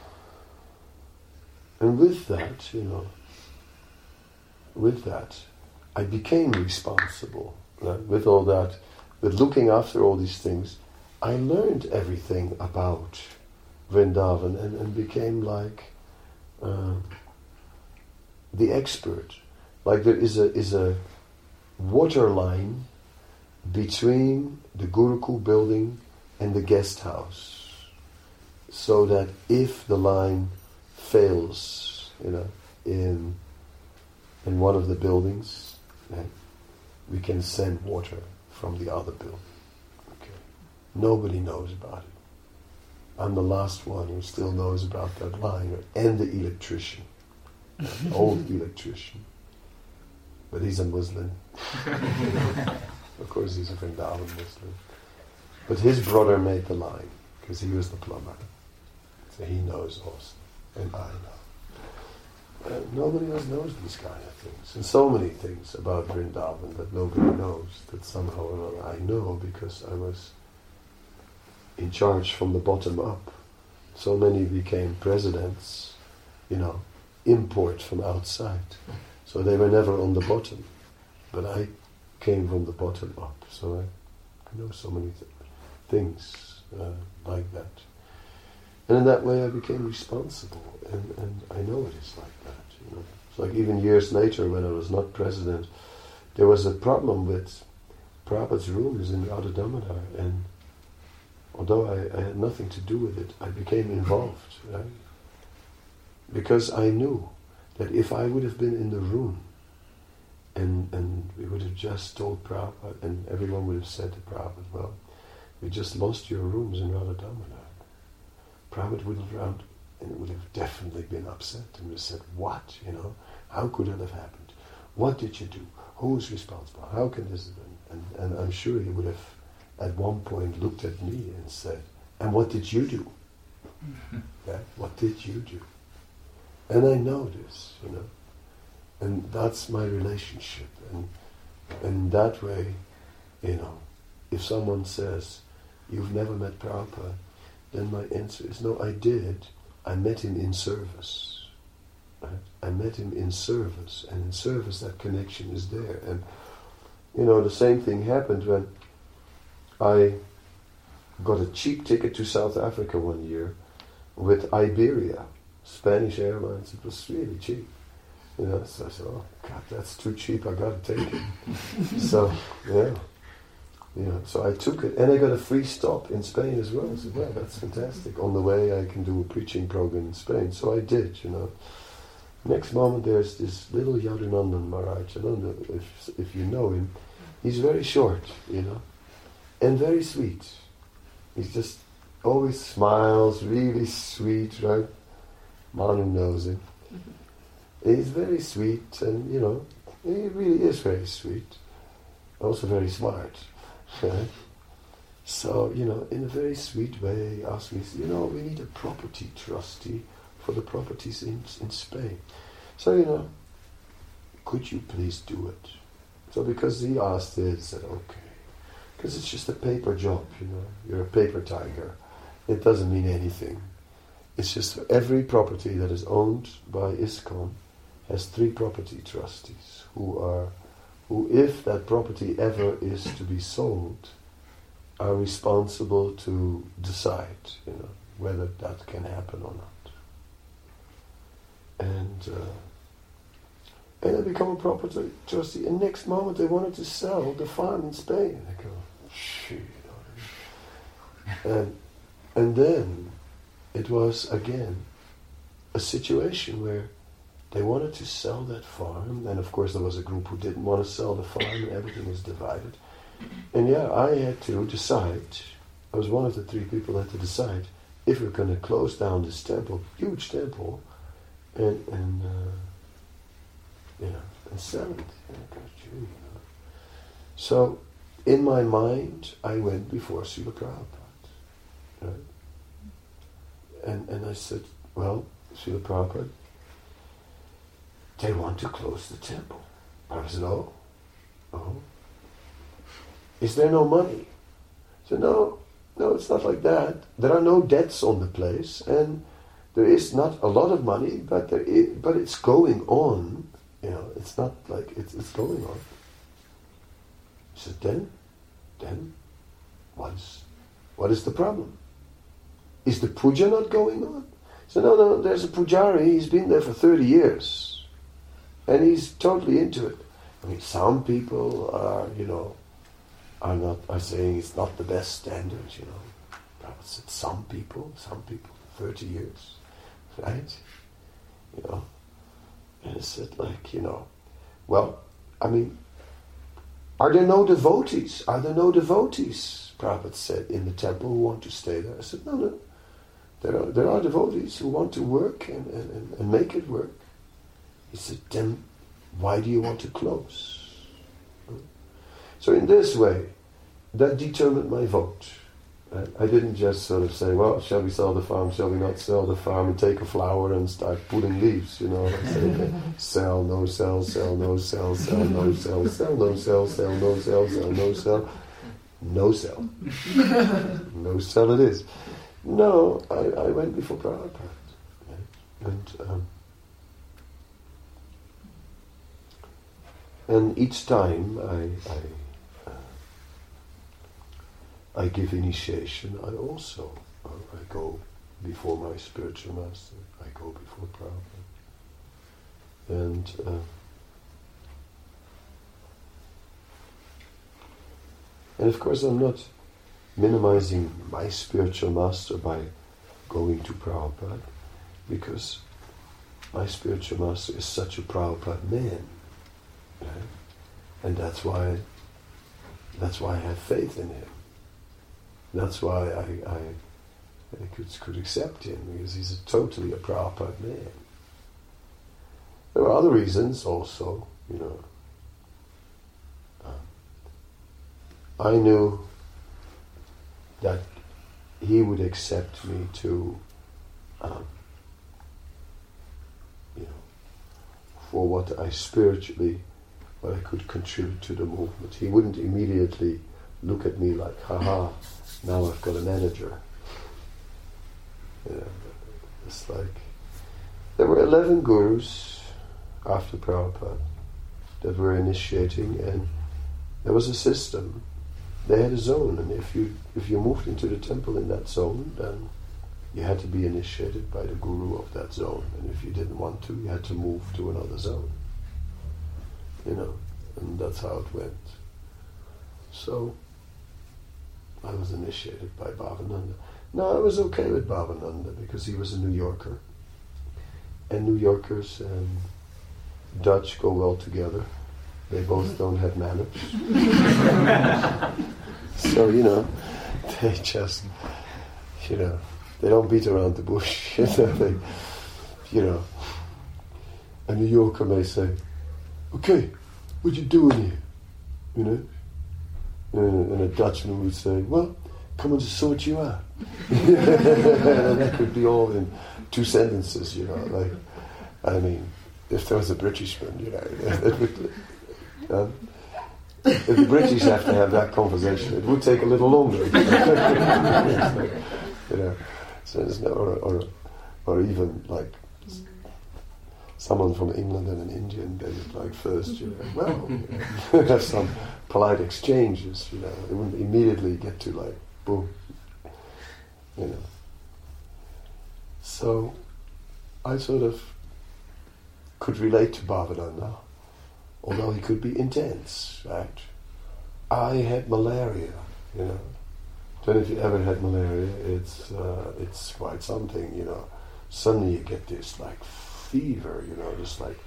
and with that, you know, with that, I became responsible. Right? With all that, with looking after all these things, I learned everything about Vrindavan and, and became like uh, the expert. Like there is a is a water line between the Gurukul building and the guest house, so that if the line fails, you know, in in one of the buildings, right, we can send water from the other building. Okay. Nobody knows about it. I'm the last one who still knows about that line, and the electrician, the old electrician. but he's a Muslim. Of course he's a Vrindavan Muslim. But his brother made the line, because he was the plumber. So he knows also, and I know. Uh, nobody else knows these kind of things. And so many things about Vrindavan that nobody knows, that somehow or another I know because I was in charge from the bottom up. So many became presidents, you know, import from outside. So they were never on the bottom. But I came from the bottom up. So I know so many th- things uh, like that. And in that way I became responsible. And, and I know it is like that. You know. It's like even years later when I was not president, there was a problem with Prabhupada's rooms in Radha Damodar. And although I, I had nothing to do with it, I became involved, right? Because I knew that if I would have been in the room and and we would have just told Prabhupada and everyone would have said to Prabhupada, well, we just lost your rooms in Radha Damodar. Prabhupada would have round and would have definitely been upset and would have said, what, you know, how could it have happened? What did you do? Who is responsible? How can this have been? And, and I'm sure he would have at one point looked at me and said, and what did you do? Yeah, what did you do? And I know this, you know. And that's my relationship. And and that way, you know, if someone says, you've never met Prabhupada, then my answer is, no, I did. I met him in service. Right? I met him in service. And in service, that connection is there. And, you know, the same thing happened when I got a cheap ticket to South Africa one year with Iberia, Spanish Airlines. It was really cheap. You know, so I said, oh God, that's too cheap, I gotta take it. So, yeah. You know, so I took it, and I got a free stop in Spain as well. I said, well, that's fantastic. On the way I can do a preaching program in Spain. So I did, you know. Next moment there's this little Yadunandan Maharaj. I don't know if, if you know him. He's very short, you know, and very sweet. He's just always smiles, really sweet, right? Manu knows him. He's very sweet, and, you know, he really is very sweet. Also very smart. Right? So, you know, in a very sweet way, he asked me, you know, we need a property trustee for the properties in, in Spain. So, you know, could you please do it? So because he asked it, I said, okay. Because it's just a paper job, you know. You're a paper tiger. It doesn't mean anything. It's just every property that is owned by ISKCON has three property trustees who are, who if that property ever is to be sold, are responsible to decide, you know, whether that can happen or not. And uh, and I become a property trustee, and next moment they wanted to sell the farm in Spain. And I go, shit. And and then it was again a situation where they wanted to sell that farm, and of course there was a group who didn't want to sell the farm, and everything was divided. And yeah, I had to decide, I was one of the three people that had to decide if we're going to close down this temple, huge temple, and, and uh, you know, and sell it. And I go, gee, you know. So, in my mind, I went before Srila Prabhupada. Right? And, and I said, well, Srila Prabhupada, they want to close the temple. I said, oh, oh. Is there no money? I said, no, no, it's not like that. There are no debts on the place, and there is not a lot of money, but there is, but it's going on. You know, it's not like it's it's going on. I said, then, then, what is, what is the problem? Is the puja not going on? I said, no, no, there's a pujari. He's been there for thirty years, and he's totally into it. I mean, some people are, you know, are not are saying it's not the best standard, you know. Prabhupada said some people, some people, thirty years, right? You know, and I said, like, you know, well, I mean, are there no devotees? Are there no devotees? Prabhupada said in the temple who want to stay there. I said, no, no, there are there are devotees who want to work and and, and make it work. He said, then Why do you want to close? So in this way, that determined my vote. Right? I didn't just sort of say, well, shall we sell the farm, shall we not sell the farm, and take a flower and start pulling leaves, you know, and say, okay, sell, no sell, sell, no sell, sell, no sell, sell, no sell, sell, no sell, sell, no sell, no sell. No sell it is. No, I, I went before Prabhupada. Right? And, um, and each time I... I I give initiation, I also, uh, I go before my spiritual master, I go before Prabhupada. And uh, and of course I'm not minimizing my spiritual master by going to Prabhupada, because my spiritual master is such a Prabhupada man. Right? And that's why that's why I have faith in him. That's why I, I, I could, could accept him, because he's a totally a Prabhupada man. There are other reasons also, you know. Uh, I knew that he would accept me to, um, you know, for what I spiritually, what I could contribute to the movement. He wouldn't immediately look at me like, haha, now I've got a manager. You know, it's like, there were eleven gurus after Prabhupada that were initiating, and there was a system. They had a zone, and if you if you moved into the temple in that zone, then you had to be initiated by the guru of that zone. And if you didn't want to, you had to move to another zone. You know, and that's how it went. So I was initiated by Bhavananda. No, I was okay with Bhavananda because he was a New Yorker. And New Yorkers and Dutch go well together. They both don't have manners. So, you know, they just, you know, they don't beat around the bush. You know, they, you know, a New Yorker may say, okay, what you doing here? You know? And, and a Dutchman would say, well, come on to sort you out. And that could be all in two sentences, you know. Like, I mean, if there was a Britishman, you know, it would, um, if the British have to have that conversation, it would take a little longer. Like, you know, so it's no, or, or, or even like someone from England and an Indian, they would like first, you know, well, you know, have some polite exchanges, you know. It wouldn't immediately get to like, boom, you know. So I sort of could relate to Bhavananda, although he could be intense, right? I had malaria, you know. Then if you ever had malaria, it's uh, it's quite something, you know. Suddenly you get this like fever, you know, just like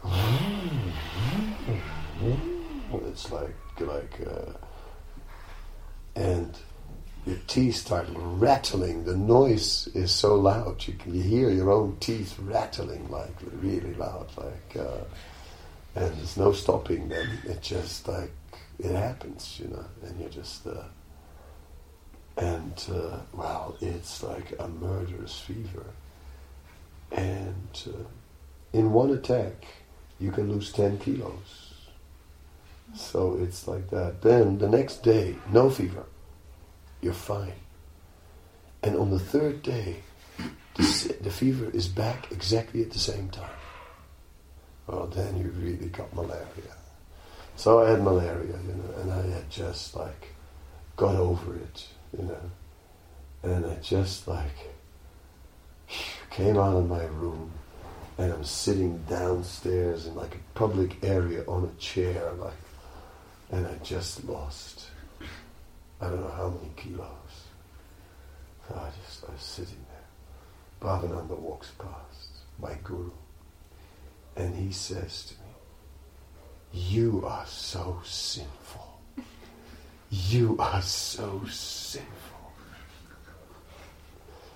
it's like like uh, and your teeth start rattling. The noise is so loud you can you hear your own teeth rattling like really loud, like uh, and there's no stopping them. It just like it happens, you know, and you just uh, and uh, well, it's like a murderous fever, and uh, in one attack you can lose ten kilos. So it's like that. Then the next day, no fever. You're fine. And on the third day, the, the fever is back exactly at the same time. Well, then you really got malaria. So I had malaria, you know, and I had just like got over it, you know. And I just like came out of my room, and I'm sitting downstairs in like a public area on a chair, like, and I just lost I don't know how many kilos. So I just, I was sitting there. Bhavananda walks past, my guru, and he says to me, "You are so sinful. You are so sinful."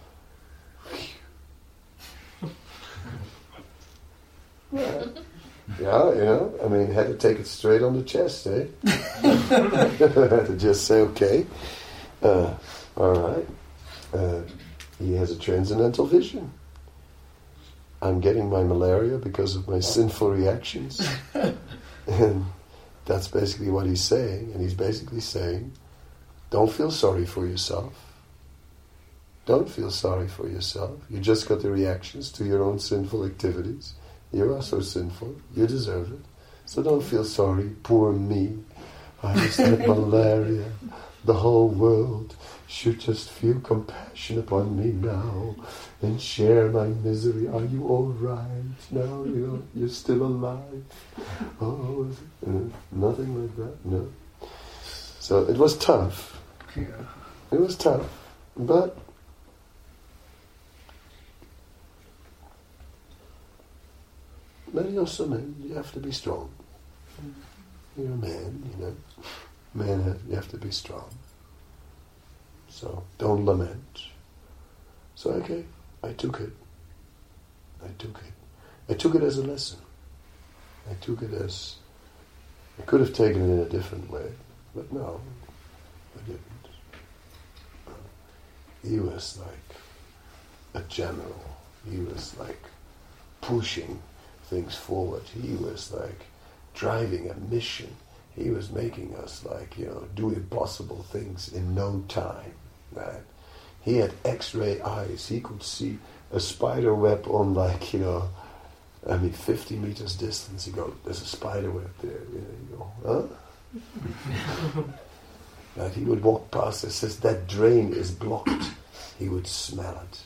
Yeah. Yeah, you know, I mean, had to take it straight on the chest, eh? Had to just say, okay, uh, all right. Uh, he has a transcendental vision. I'm getting my malaria because of my sinful reactions. And that's basically what he's saying. And he's basically saying, don't feel sorry for yourself. Don't feel sorry for yourself. You just got the reactions to your own sinful activities. You are so sinful. You deserve it. So don't feel sorry. Poor me. I just had malaria. The whole world should just feel compassion upon me now and share my misery. Are you all right now? You know, you're still alive. Oh, is it? Uh, nothing like that. No. So it was tough. Yeah. It was tough, but but you also, man, you have to be strong. You're a man, you know. Man, you have to be strong. So don't lament. So okay, I took it. I took it. I took it as a lesson. I took it as, I could have taken it in a different way, but no, I didn't. He was like a general. He was like pushing things forward. He was like driving a mission. He was making us like, you know, do impossible things in no time. Right? He had X-ray eyes. He could see a spider web on like, you know, I mean, fifty meters distance. He go, there's a spider web there. You know, you go, huh? Right? He would walk past and says, that drain is blocked. He would smell it.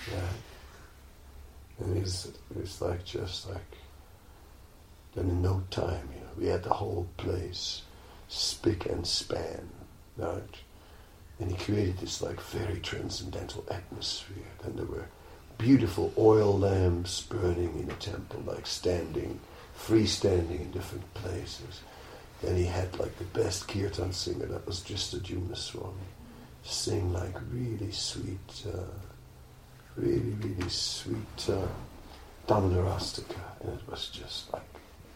Right? And it's, it's like, just like, then in no time, you know, we had the whole place spick and span, right? And he created this like very transcendental atmosphere. Then there were beautiful oil lamps burning in the temple, like standing, freestanding in different places. Then he had like the best kirtan singer, that was just a Juma Swami, sing like really sweet, uh, really, really sweet uh, Damodarastika. And it was just like,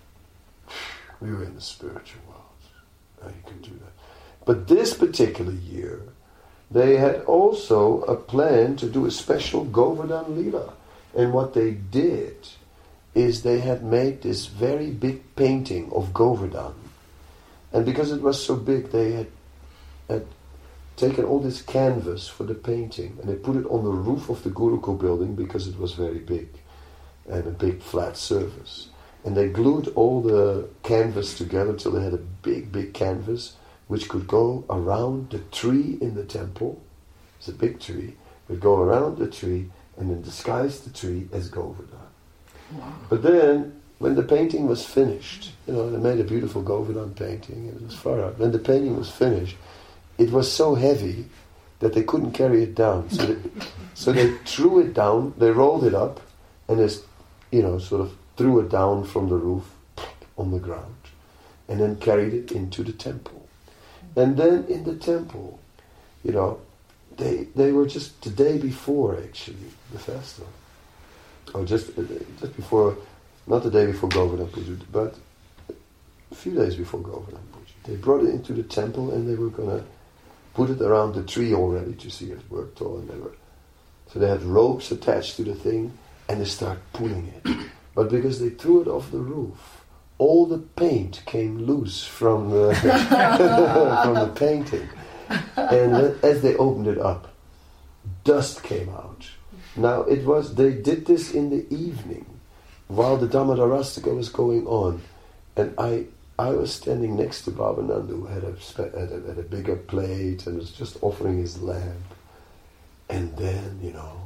we were in the spiritual world. Now you can do that. But this particular year, they had also a plan to do a special Govardhan Leela. And what they did is they had made this very big painting of Govardhan. And because it was so big, they had, had taken all this canvas for the painting and they put it on the roof of the Gurukul building because it was very big and a big flat surface. And they glued all the canvas together till they had a big, big canvas which could go around the tree in the temple. It's a big tree. It would go around the tree and then disguise the tree as Govardhan. Wow. But then, when the painting was finished, you know, they made a beautiful Govardhan painting, and it was far out. When the painting was finished, it was so heavy that they couldn't carry it down. So they, so they threw it down, they rolled it up, and just, you know, sort of threw it down from the roof on the ground, and then carried it into the temple. And then in the temple, you know, they they were just the day before, actually, the festival. Or just, just before, not the day before Govardhan Puja, but a few days before Govardhan Puja. They brought it into the temple and they were going to put it around the tree already to see if it worked all. And they were, so they had ropes attached to the thing and they started pulling it. But because they threw it off the roof, all the paint came loose from the, from the painting. And then, as they opened it up, dust came out. Now it was, they did this in the evening while the Damodarastika was going on, and I I was standing next to Babananda, who had a, spe- had a, had a bigger plate and was just offering his lamp. And then, you know,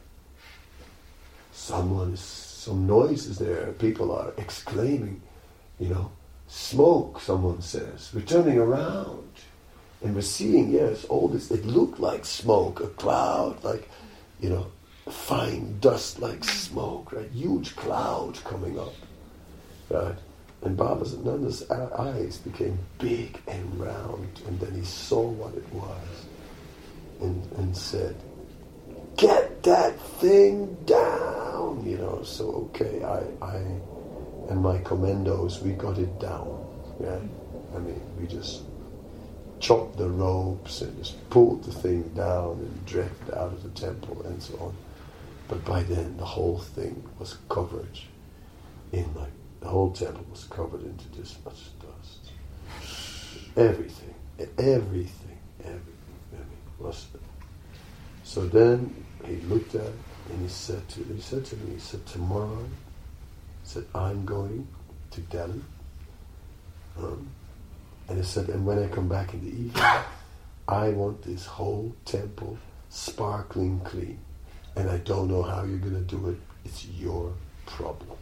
someone is, some noise is there, people are exclaiming, you know, smoke, someone says. We're turning around and we're seeing, yes, all this, it looked like smoke, a cloud, like, you know, fine dust like smoke, right? Huge cloud coming up, right? And Babananda's eyes became big and round, and then he saw what it was, and and said, "Get that thing down!" You know. So okay, I I and my commandos, we got it down. Yeah, I mean, we just chopped the ropes and just pulled the thing down and dragged it out of the temple and so on. But by then, the whole thing was covered in like the whole temple was covered into this much dust. Everything, everything, everything, everything was. So then he looked at it and he said to he said to me, he said, tomorrow, he said, I'm going to Delhi. Um, and he said, and when I come back in the evening, I want this whole temple sparkling clean. And I don't know how you're going to do it. It's your problem.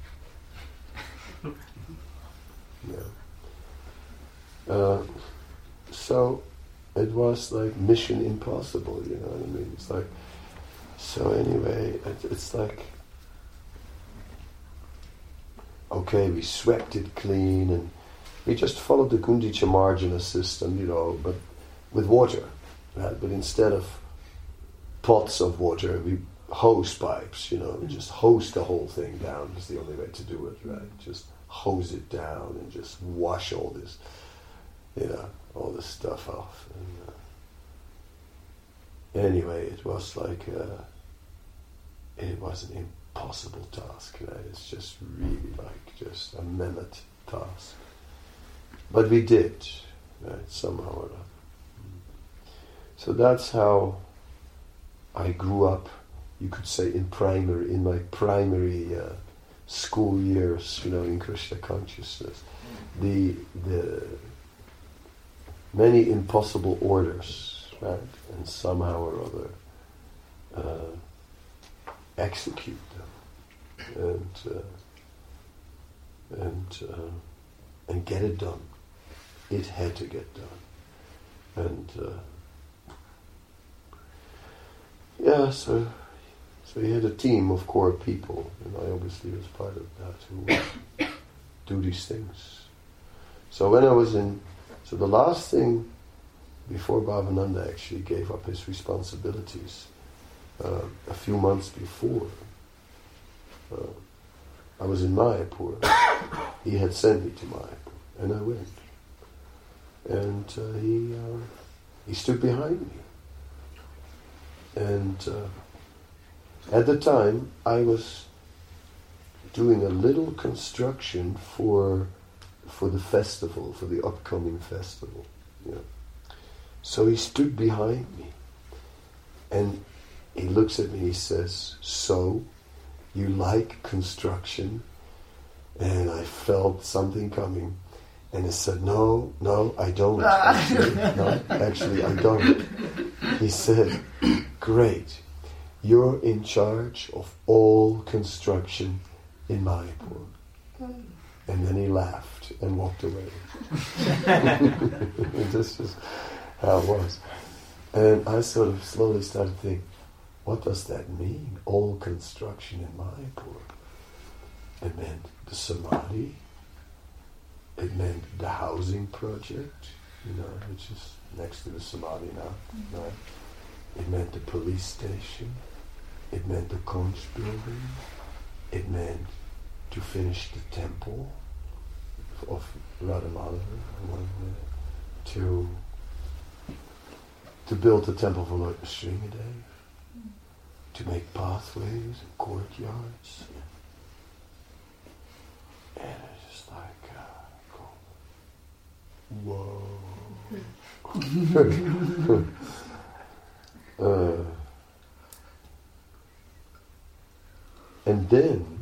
Yeah. Uh, so it was like mission impossible, you know what I mean? It's like, so anyway, it, it's like, okay, we swept it clean and we just followed the Gundicha Marjana system, you know, but with water, right? But instead of pots of water, we hose pipes, you know, we just hose the whole thing down is the only way to do it, right? Just hose it down and just wash all this, you know, all this stuff off. And, uh, anyway, it was like, uh, it was an impossible task, right? It's just really like just a mammoth task. But we did, right, somehow or other. So that's how I grew up, you could say, in primary, in my primary uh, school years, you know, in Krishna consciousness. The the many impossible orders, right, and somehow or other uh, execute them and uh, and uh, and get it done. It had to get done, and uh, yeah, so. So he had a team of core people, and I obviously was part of that, who do these things. So when I was in, so the last thing before Bhavananda actually gave up his responsibilities, uh, a few months before, uh, I was in Mayapur. He had sent me to Mayapur, and I went. And uh, he uh, he stood behind me. And uh, at the time, I was doing a little construction for for the festival, for the upcoming festival. You know. So he stood behind me, and he looks at me, he says, "So, you like construction?" And I felt something coming, and I said, "No, no, I don't. Actually. No, actually, I don't." He said, "Great. You're in charge of all construction in Mayapur." And then he laughed and walked away. This is how it was. And I sort of slowly started to think, what does that mean? All construction in Mayapur. It meant the Samadhi. It meant the housing project, you know, which is next to the Samadhi now. Right? It meant the police station. It meant the conch building. It meant to finish the temple of Radhamala, to to build the temple for Lord Sringadev, to make pathways and courtyards. And it's just like, uh, whoa. uh, and then,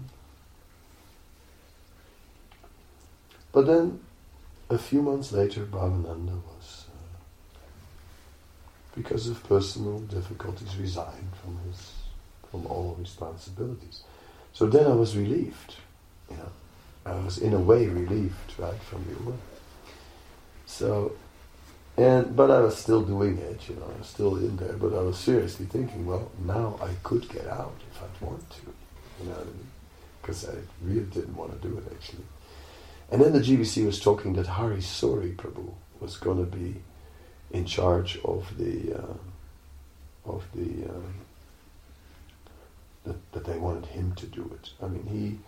but then, a few months later, Bhavananda was, uh, because of personal difficulties, resigned from his, from all responsibilities. So then I was relieved, you know. I was in a way relieved, right, from the work. So, and but I was still doing it, you know. I was still in there, but I was seriously thinking, well, now I could get out if I'd want to, you know what I mean? Because I really didn't want to do it actually. And then the G B C was talking that Hari Sori Prabhu was going to be in charge of the uh, of the uh, that, that they wanted him to do it. I mean, he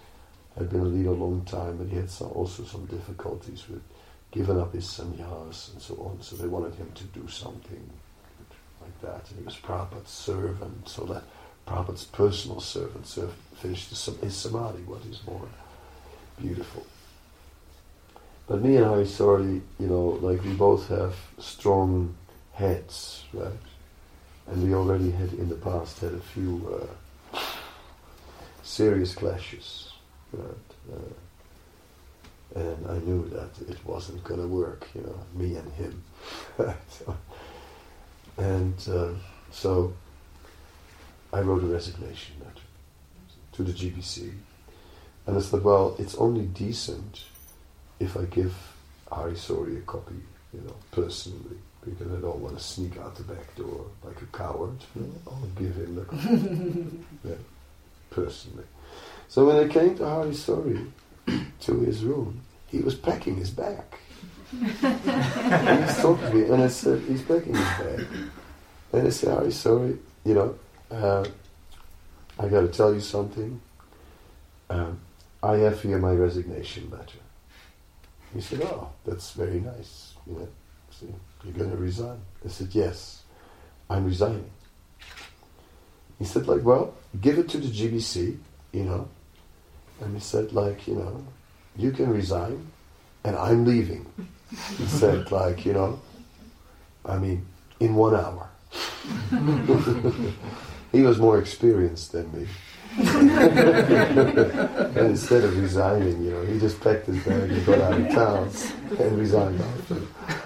had been a leader a long time, but he had some, also some difficulties with giving up his sannyas and so on. So they wanted him to do something like that. And he was Prabhupada's servant, so that Prabhupada's personal servant served, finished his, his samadhi, what is more beautiful. But me and Harisori, you know, like we both have strong heads, right? And we already had in the past had a few uh, serious clashes, right? Uh, and I knew that it wasn't going to work, you know, me and him. so, and uh, so I wrote a resignation letter to the G B C. And I said, well, it's only decent if I give Harisori a copy, you know, personally, because I don't want to sneak out the back door like a coward. You know, I'll give him the copy, yeah, personally. So when I came to Harisori, to his room, he was packing his bag. And he's talking to me, and I said, he's packing his bag. And I said, Harisori, you know, uh, I got to tell you something. Um, I have here my resignation letter. He said, oh, that's very nice. You know, see, you're going to resign. I said, yes, I'm resigning. He said, like, well, give it to the G B C, you know. And he said, like, you know, you can resign, and I'm leaving. He said, like, you know, I mean, in one hour. He was more experienced than me. And instead of resigning, you know, he just packed his bag and got out of town and resigned after.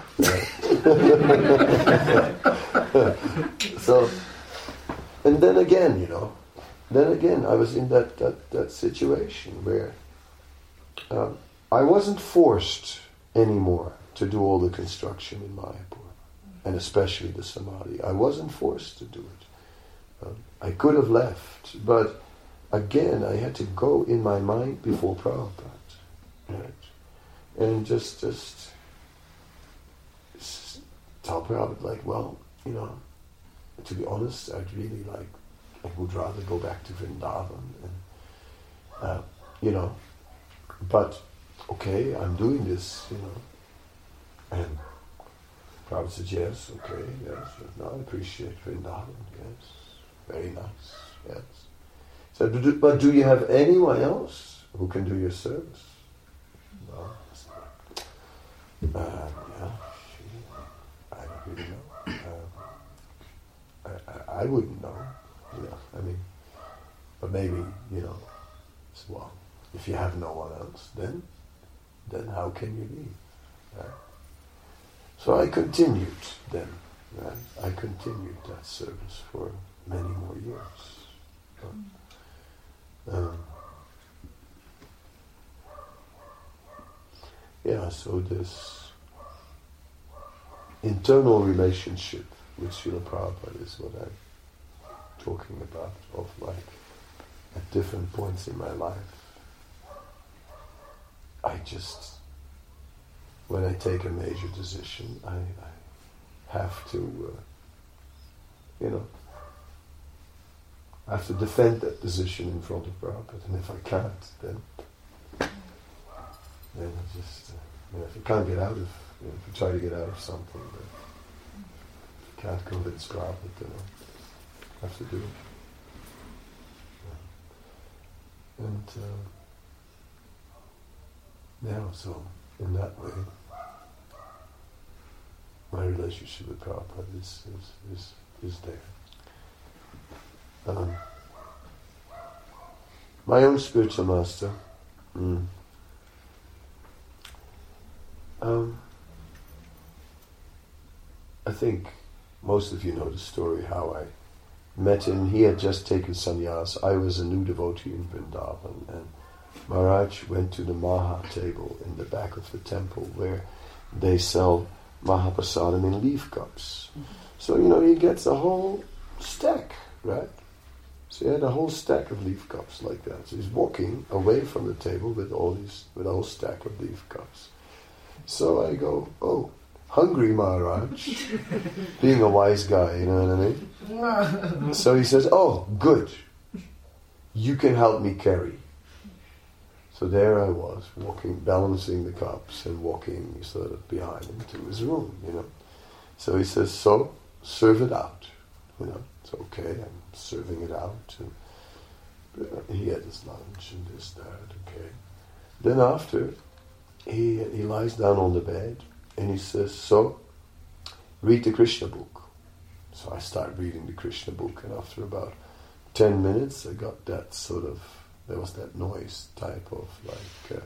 So, and then again, you know, then again, I was in that, that, that situation where um, I wasn't forced anymore to do all the construction in Mayapur, and especially the Samadhi. I wasn't forced to do it. Um, I could have left, but again, I had to go in my mind before Prabhupada, right? And just, just, just tell Prabhupada, like, well, you know, to be honest, I'd really like, I would rather go back to Vrindavan, and, uh, you know, but, okay, I'm doing this, you know, and Prabhupada said, yes, okay, yes, no, I appreciate Vrindavan, yes, very nice, yes. So, but do you have anyone else who can do your service? No. Uh, yeah, I don't really know. Uh, I, I, I wouldn't know. You know, I mean, but maybe, you know, so, well, if you have no one else, then, then how can you leave? Right? So I continued then. Right? I continued that service for many more years. But, Um, yeah, so this internal relationship with Srila Prabhupada is what I'm talking about, of like at different points in my life. I just, when I take a major decision, I, I have to, uh, you know, I have to defend that position in front of Prabhupada, and if I can't, then then I just, uh, you know, if you can't get out of, you know, if you try to get out of something, then you can't convince Prabhupada, you know, have to do it. Yeah. And uh, now, so in that way, my relationship with Prabhupada is is is, is there. Um, my own spiritual master, mm, um, I think most of you know the story how I met him. He had just taken sannyas. I was a new devotee in Vrindavan, and Maharaj went to the Maha table in the back of the temple where they sell Mahaprasadam in leaf cups. So, you know, he gets a whole stack, right? So he had a whole stack of leaf cups like that. So he's walking away from the table with all these, with a whole stack of leaf cups. So I go, oh, hungry Maharaj, being a wise guy, you know what I mean? So he says, oh, good, you can help me carry. So there I was, walking, balancing the cups and walking sort of behind him to his room, you know. So he says, so, serve it out, you know. It's okay, I'm serving it out. And he had his lunch and this, that, okay. Then after, he he lies down on the bed and he says, so, read the Krishna book. So I start reading the Krishna book, and after about ten minutes I got that sort of, there was that noise type of like,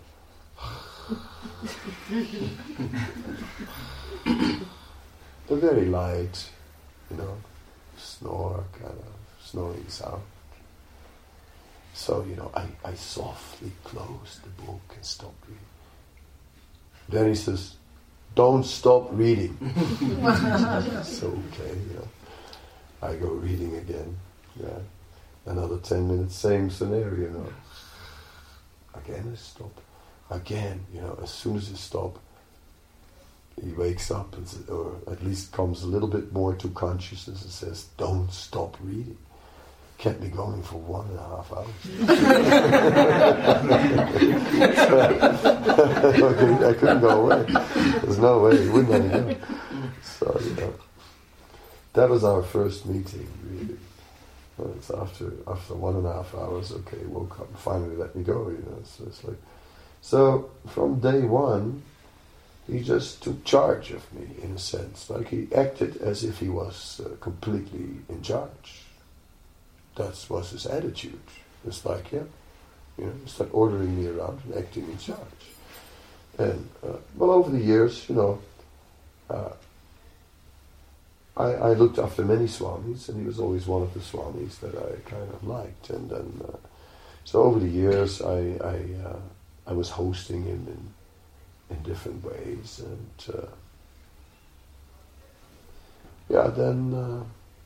uh, a very light, you know, snore, kind of snoring sound. So, you know, I, I softly closed the book and stopped reading. Then he says, don't stop reading. So, okay, you know, I go reading again. Yeah. Another ten minutes, same scenario, you know. Again I stop. Again, you know, as soon as I stop, he wakes up, and, or at least comes a little bit more to consciousness and says, don't stop reading. Kept me going for one and a half hours. I, couldn't, I couldn't go away. There's no way, he wouldn't let me go. So, you know, that was our first meeting, really. Well, it's after after one and a half hours, okay, woke up and finally let me go, you know. So it's like, so from day one, he just took charge of me, in a sense. Like, he acted as if he was uh, completely in charge. That was his attitude. It's like, yeah, you know, it's like ordering me around and acting in charge. And, uh, well, over the years, you know, uh, I, I looked after many swamis, and he was always one of the swamis that I kind of liked. And then, uh, so over the years, I I, uh, I was hosting him in in different ways, and uh, yeah, then. Uh,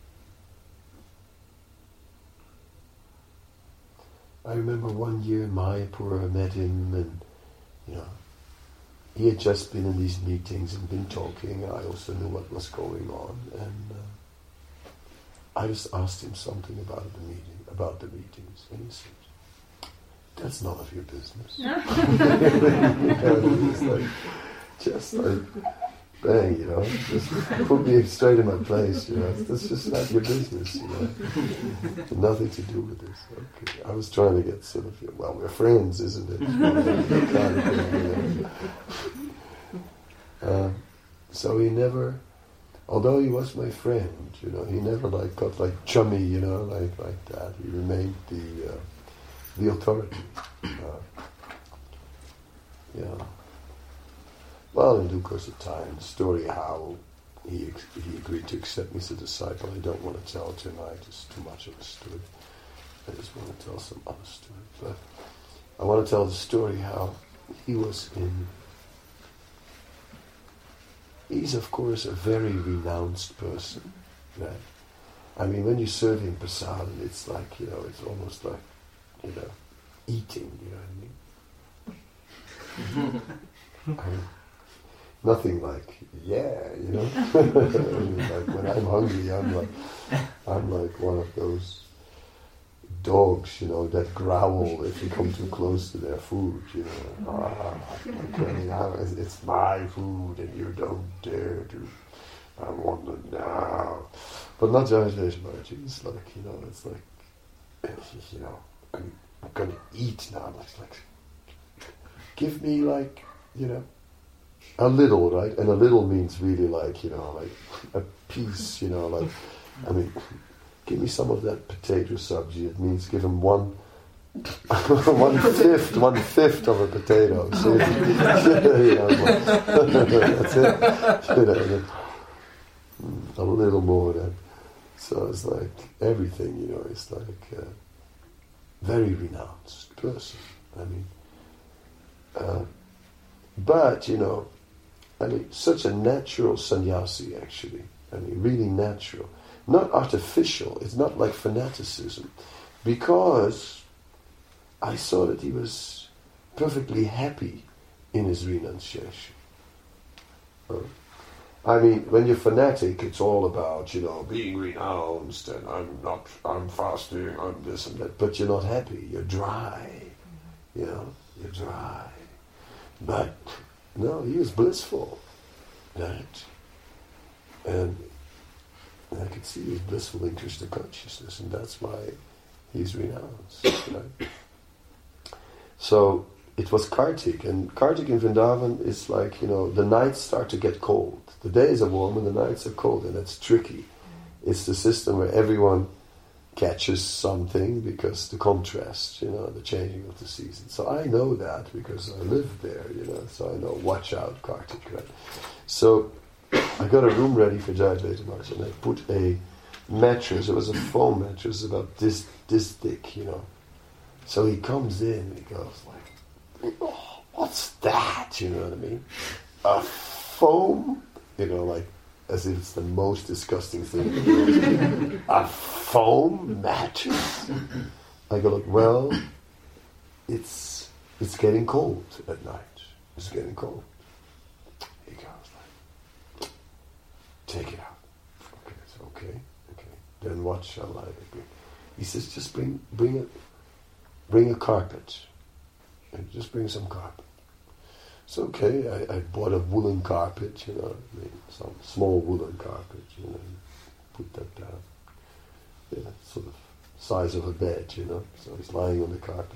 I remember one year in Mayapur I met him, and you know, he had just been in these meetings and been talking. I also knew what was going on, and uh, I just asked him something about the meeting, about the meetings, and he said, "That's none of your business." And it's like, just like, bang, you know, just put me straight in my place, you know. That's just not your business, you know. Nothing to do with this. Okay. I was trying to get sort of, well, we're friends, isn't it? You know, that kind of thing, you know. uh, so he never, although he was my friend, you know, he never like got like chummy, you know, like like that. He remained the uh, the authority. Uh, yeah. Well, in due course of time, the story how he he agreed to accept me as a disciple, I don't want to tell tonight. It's too much of a story. I just want to tell some other story. But I want to tell the story how he was in... He's, of course, a very renounced person. Right? I mean, when you serve him prasadam, it's like, you know, it's almost like, you know, eating, you know what I mean? I mean nothing like, yeah, you know. I mean, like when I'm hungry, I'm like, I'm like one of those dogs, you know, that growl if you come too close to their food, you know. Ah, okay, it's my food, and you don't dare to. I want it now. But not Jai Maharaj. It's like, you know, it's like, you know, I'm, I'm going to eat now. It's like, give me like, you know, a little, right? And a little means really like, you know, like a piece, you know, like, I mean, give me some of that potato sabji. It means give him one, one fifth, one fifth of a potato. So, you know, like, that's it. You know, a little more than. So it's like everything, you know, it's like a very renounced person. I mean, uh, but, you know, I mean, such a natural sannyasi, actually. I mean, really natural. Not artificial. It's not like fanaticism. Because I saw that he was perfectly happy in his renunciation. Uh, I mean, when you're fanatic, it's all about, you know, being renounced, and I'm not, I'm fasting, I'm this and that. But you're not happy. You're dry. You know, you're dry. But no, he was blissful, right? And I could see his blissful interest in consciousness, and that's why he's renounced, right? So it was Kartik, and Kartik in Vrindavan is like, you know, the nights start to get cold. The days are warm and the nights are cold, and that's tricky. It's the system where everyone catches something because the contrast, you know, the changing of the seasons. So I know that because I live there, you know, so I know, watch out, Kartik, right? So I got a room ready for Jayadvaita Maharaj, and I put a mattress, it was a foam mattress about this this thick, you know. So he comes in and he goes like, oh, what's that? You know what I mean? A foam, you know, like as if it's the most disgusting thing in the world. A foam mattress? I go like, well, it's it's getting cold at night. It's getting cold. He goes like, take it out. Okay, so okay, okay. Then what shall I bring? He says, just bring bring it. Bring a carpet. And just bring some carpet. So okay, I, I bought a woolen carpet, you know, I mean, some small woolen carpet, you know, put that down. Yeah, sort of size of a bed, you know. So he's lying on the carpet.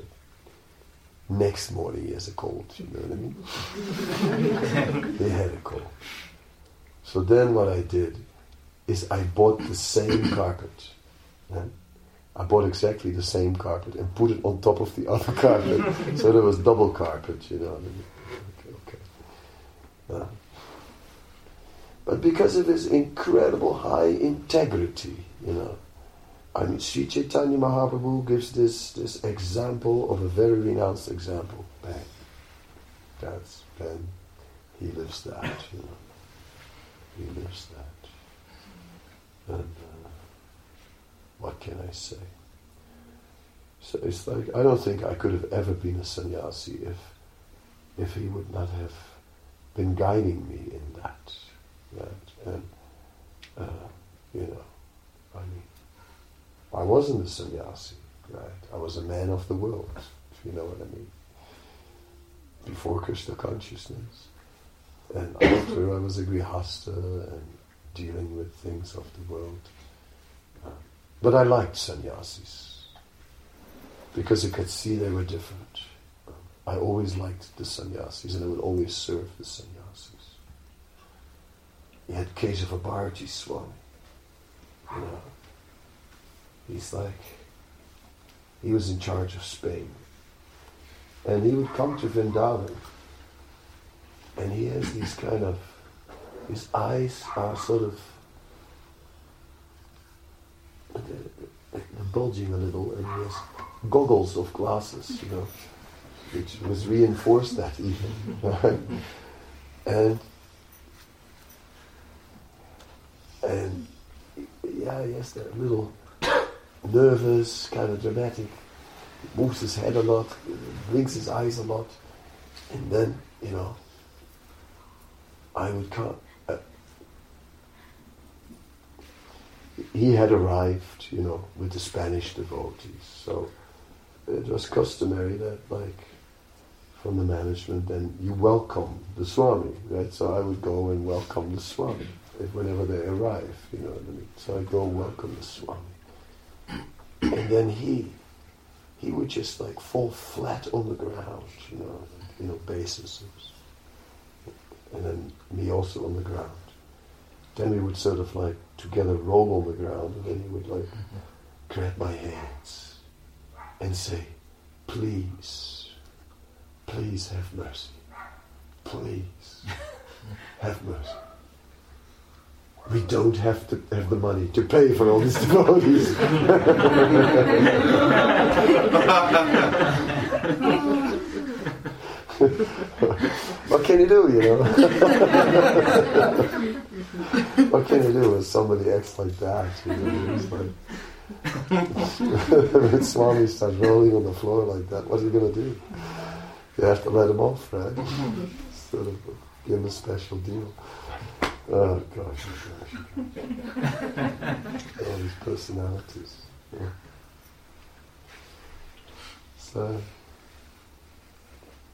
Next morning he has a cold, you know what I mean? He had a cold. So then what I did is I bought the same carpet. Yeah? I bought exactly the same carpet and put it on top of the other carpet, so there was double carpet, you know. Okay, okay. Uh, but because of his incredible high integrity, you know, I mean, Sri Chaitanya Mahaprabhu gives this this example of a very renounced example. Bang. That's Ben. He lives that, you know. He lives that. And uh, what can I say? So it's like, I don't think I could have ever been a sannyasi if if he would not have been guiding me in that. Right? And, uh, you know, I mean, I wasn't a sannyasi, right? I was a man of the world, if you know what I mean. Before Krishna consciousness. And after I was a grihasta and dealing with things of the world. Uh, but I liked sannyasis because I could see they were different. Um, I always liked the sannyasis, and I would always serve the sannyasis. You had Kesava Bharati Swami. You know, he's like, he was in charge of Spain. And he would come to Vrindavan, and he has these kind of, his eyes are sort of they're bulging a little, and he has goggles of glasses, you know, which was reinforced that evening. Right? And and yeah, yes, they're a little nervous, kind of dramatic. He moves his head a lot, blinks his eyes a lot, and then, you know, I would come. Uh, he had arrived, you know, with the Spanish devotees, so it was customary that, like, from the management, then you welcome the Swami, right? So I would go and welcome the Swami if, whenever they arrive, you know what I mean? So I go welcome the Swami, and then he, he would just like fall flat on the ground, you know, you know, basis. And then me also on the ground. Then we would sort of like together roll on the ground, and then he would like grab my hands and say, please, please have mercy. Please have mercy. We don't have to have the money to pay for all these devotees. What can you do, you know? What can you do when somebody acts like that? You know? It's like, when Swami starts rolling on the floor like that, what are you going to do? You have to let him off, right? Sort of give him a special deal. Oh gosh, oh gosh. All these personalities. Yeah. So,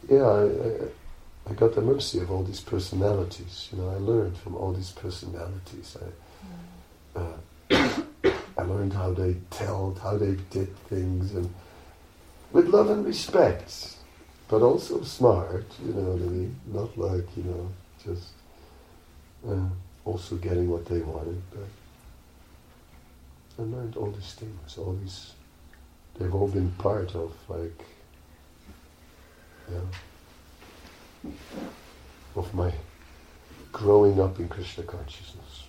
yeah, I, I, I got the mercy of all these personalities. You know, I learned from all these personalities. I, uh, I learned how they told, how they did things, and with love and respect, but also smart. You know what I mean? Not like, you know, just uh, also getting what they wanted. But I learned all these things. All these, they've all been part of like, yeah, of my growing up in Krishna consciousness.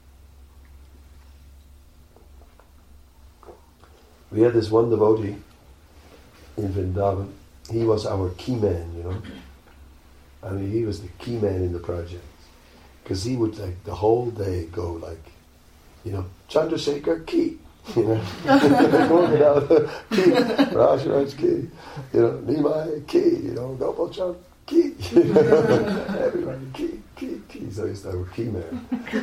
We had this one devotee in Vrindavan. He was our key man, you know. I mean, he was the key man in the project. Because he would, like, the whole day go like, you know, Chandrasekhar key, you know. Going it out, key, Raj Raj key, you know, Nimai key, you know, Gopal Chand key, you know, everybody key, key, key. So he's our key man.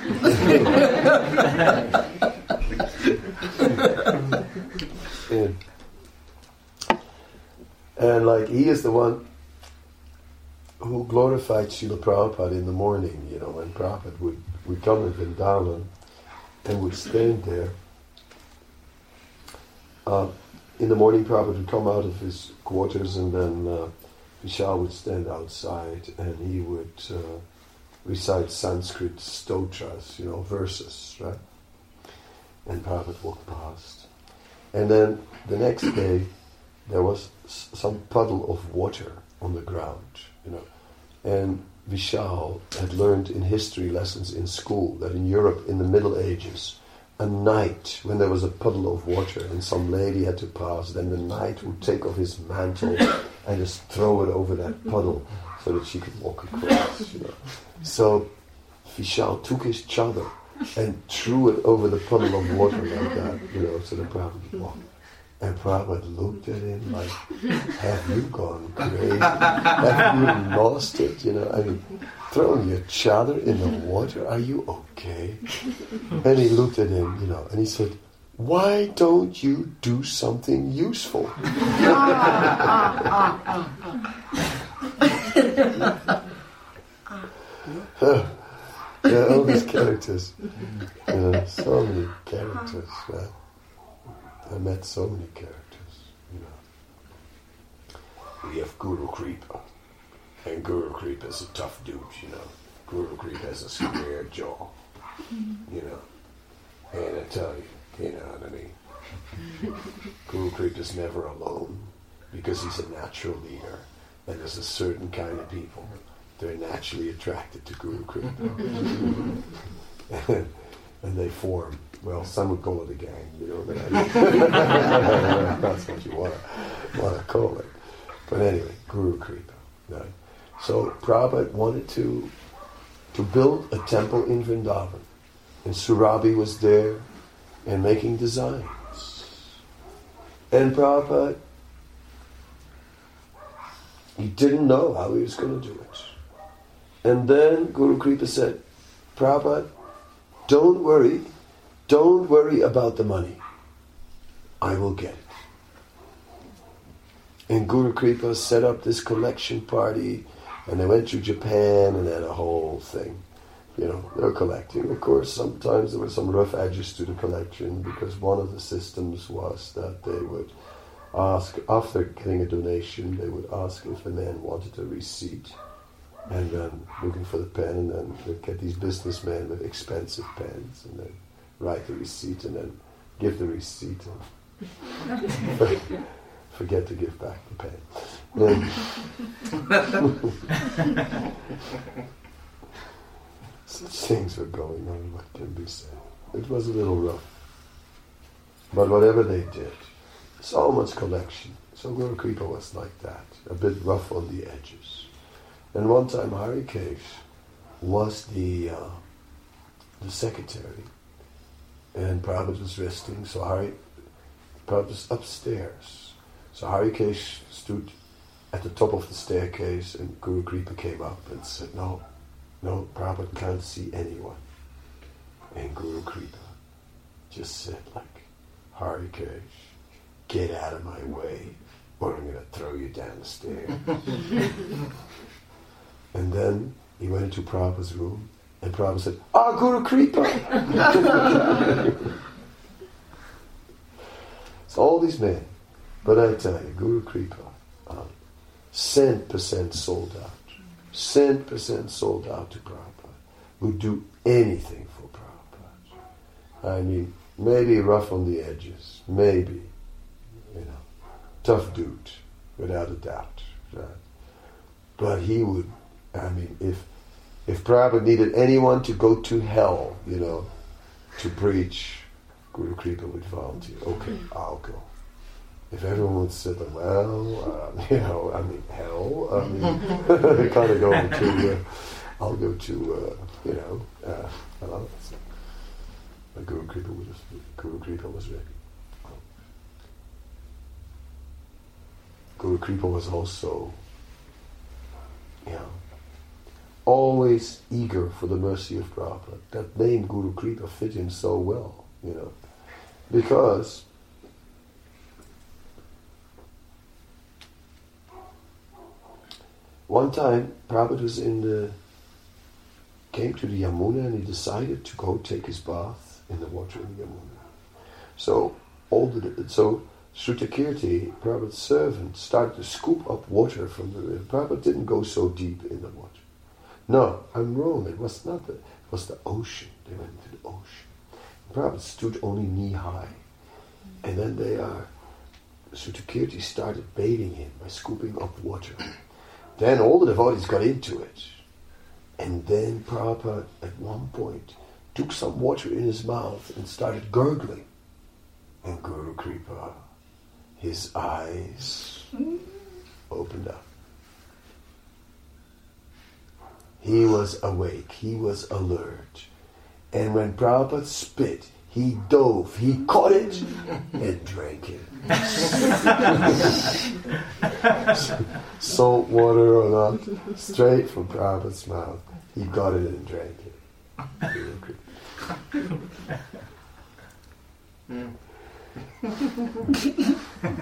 and, and like, he is the one who glorified Srila Prabhupada in the morning, you know, when Prabhupada would, would come in Vrindavan and would stand there. Uh, in the morning, Prabhupada would come out of his quarters, and then uh, Vishal would stand outside, and he would uh, recite Sanskrit stotras, you know, verses, right? And Prabhupada walked past. And then the next day, there was s- some puddle of water on the ground, you know. And Vishal had learned in history lessons in school that in Europe in the Middle Ages, a knight, when there was a puddle of water and some lady had to pass, then the knight would take off his mantle and just throw it over that puddle so that she could walk across, you know. So Vishal took his chadar and threw it over the puddle of water like that, you know, so the Prabhupada could walk. And Prabhupada looked at him like, have you gone crazy? Have you lost it? You know, I mean, throwing your chadar in the water, are you okay? And he looked at him, you know, and he said, why don't you do something useful? Yeah, all these characters, you know, so many characters, man. I met so many characters, you know. We have Guru Kripa, and Guru Kripa is a tough dude, you know. Guru Kripa has a square jaw, you know. And I tell you, you know what I mean. Guru Kripa is never alone because he's a natural leader, and there's a certain kind of people they're naturally attracted to Guru Kripa, and, and they form. Well, some would call it a gang, you know. But I, that's what you want to want to call it. But anyway, Guru Kripa. Right? So Prabhupada wanted to to build a temple in Vrindavan, and Surabhi was there and making designs. And Prabhupada, he didn't know how he was going to do it. And then Guru Kripa said, Prabhupada, don't worry. Don't worry about the money. I will get it. And Guru Kripa set up this collection party, and they went to Japan and had a whole thing. You know, they were collecting. Of course, sometimes there were some rough edges to the collection, because one of the systems was that they would ask, after getting a donation, they would ask if the man wanted a receipt, and then looking for the pen, and then they'd get these businessmen with expensive pens, and then write the receipt and then give the receipt and forget to give back the pen. Such things were going on, what can be said. It was a little rough. But whatever they did, so much collection. So Guru Kripa was like that, a bit rough on the edges. And one time Harikesh was the uh, the secretary, and Prabhupada was resting, so Hari, Prabhupada was upstairs. So Harikesh stood at the top of the staircase, and Guru Kripa came up and said, no, no, Prabhupada can't see anyone. And Guru Kripa just said, like, Harikesh, get out of my way. or I'm going to throw you down the stairs. And then he went into Prabhupada's room, and Prabhupada said, "Ah, Guru Kripa!" It's all these men. But I tell you, Guru Kripa, uh, cent percent sold out. Cent percent sold out to Prabhupada. Would do anything for Prabhupada. I mean, maybe rough on the edges, maybe, you know, tough dude, without a doubt. Right? But he would, I mean, if if Prabhupada needed anyone to go to hell, you know, to preach, Guru Kripa would volunteer. Okay, I'll go. If everyone would say, well, uh, you know, I mean, hell, I mean, kind of going to, uh, I'll go to, uh, you know, uh, I don't know. But Guru Kripa was, Guru Kripa was ready. Guru Kripa was also, you know, always eager for the mercy of Prabhupada. That name Guru Kripa fit him so well, you know, because one time Prabhupada was in the, came to the Yamuna, and he decided to go take his bath in the water in the Yamuna. So all the so Shrutakirti, Prabhupada's servant, started to scoop up water from the river. Prabhupada didn't go so deep in the water. No, I'm wrong. It was not the, it was the ocean. They went into the ocean. Prabhupada stood only knee high. And then they are, Shrutakirti started bathing him by scooping up water. Then all the devotees got into it. And then Prabhupada, at one point, took some water in his mouth and started gurgling. And Guru Kripa, his eyes opened up. He was awake, he was alert. And when Prabhupada spit, he dove, he caught it and drank it. Salt water or not, straight from Prabhupada's mouth. He got it and drank it.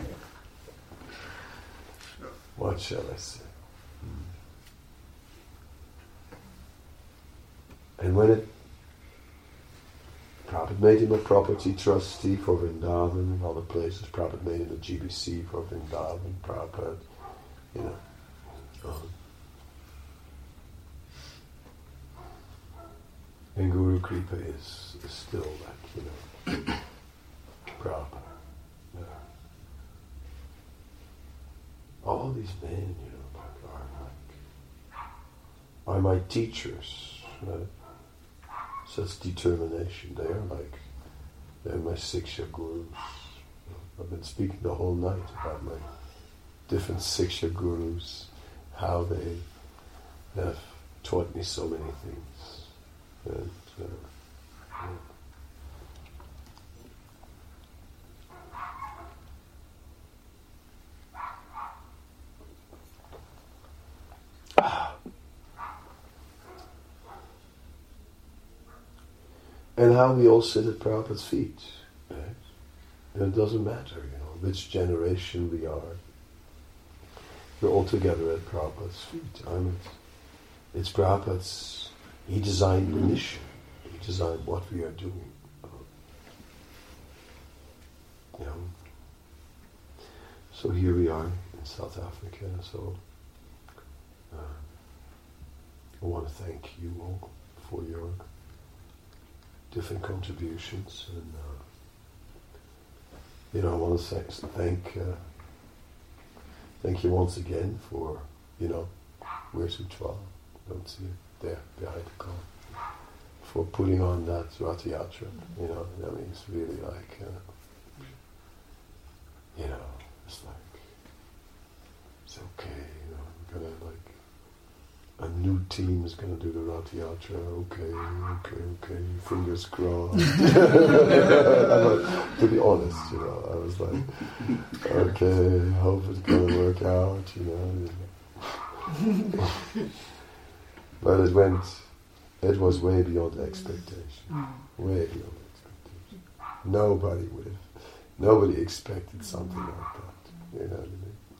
What shall I say? And when it, Prabhupada made him a property trustee for Vrindavan and other places. Prabhupada made him a G B C for Vrindavan. Prabhupada, you know. Um, and Guru Kripa is, is still like, you know, Prabhupada. Yeah. All these men, you know, are like, are my teachers, right? Such determination. They are like, they're my Siksha gurus. I've been speaking the whole night about my different Siksha gurus, how they have taught me so many things. And, uh, yeah. And how we all sit at Prabhupada's feet, right? And it doesn't matter, you know, which generation we are. We're all together at Prabhupada's feet. I mean, it's Prabhupada's, he designed the mission. He designed what we are doing. You know. So here we are in South Africa, so uh, I want to thank you all for your different contributions, and uh, you know, I want to thank thank, uh, thank you once again for, you know, where's Ujjwal? Don't see it there behind the car, for putting on that Rath Yatra. You know, I mean, it's really like, uh, you know, it's like, it's okay. You know, we're gonna like. A new team is going to do the Rath Yatra. Okay, okay, okay. Fingers crossed. Like, to be honest, you know, I was like, okay, hope it's going to work out, you know. But it went, it was way beyond expectation. Way beyond expectation. Nobody would have, nobody expected something like that. You know what I mean?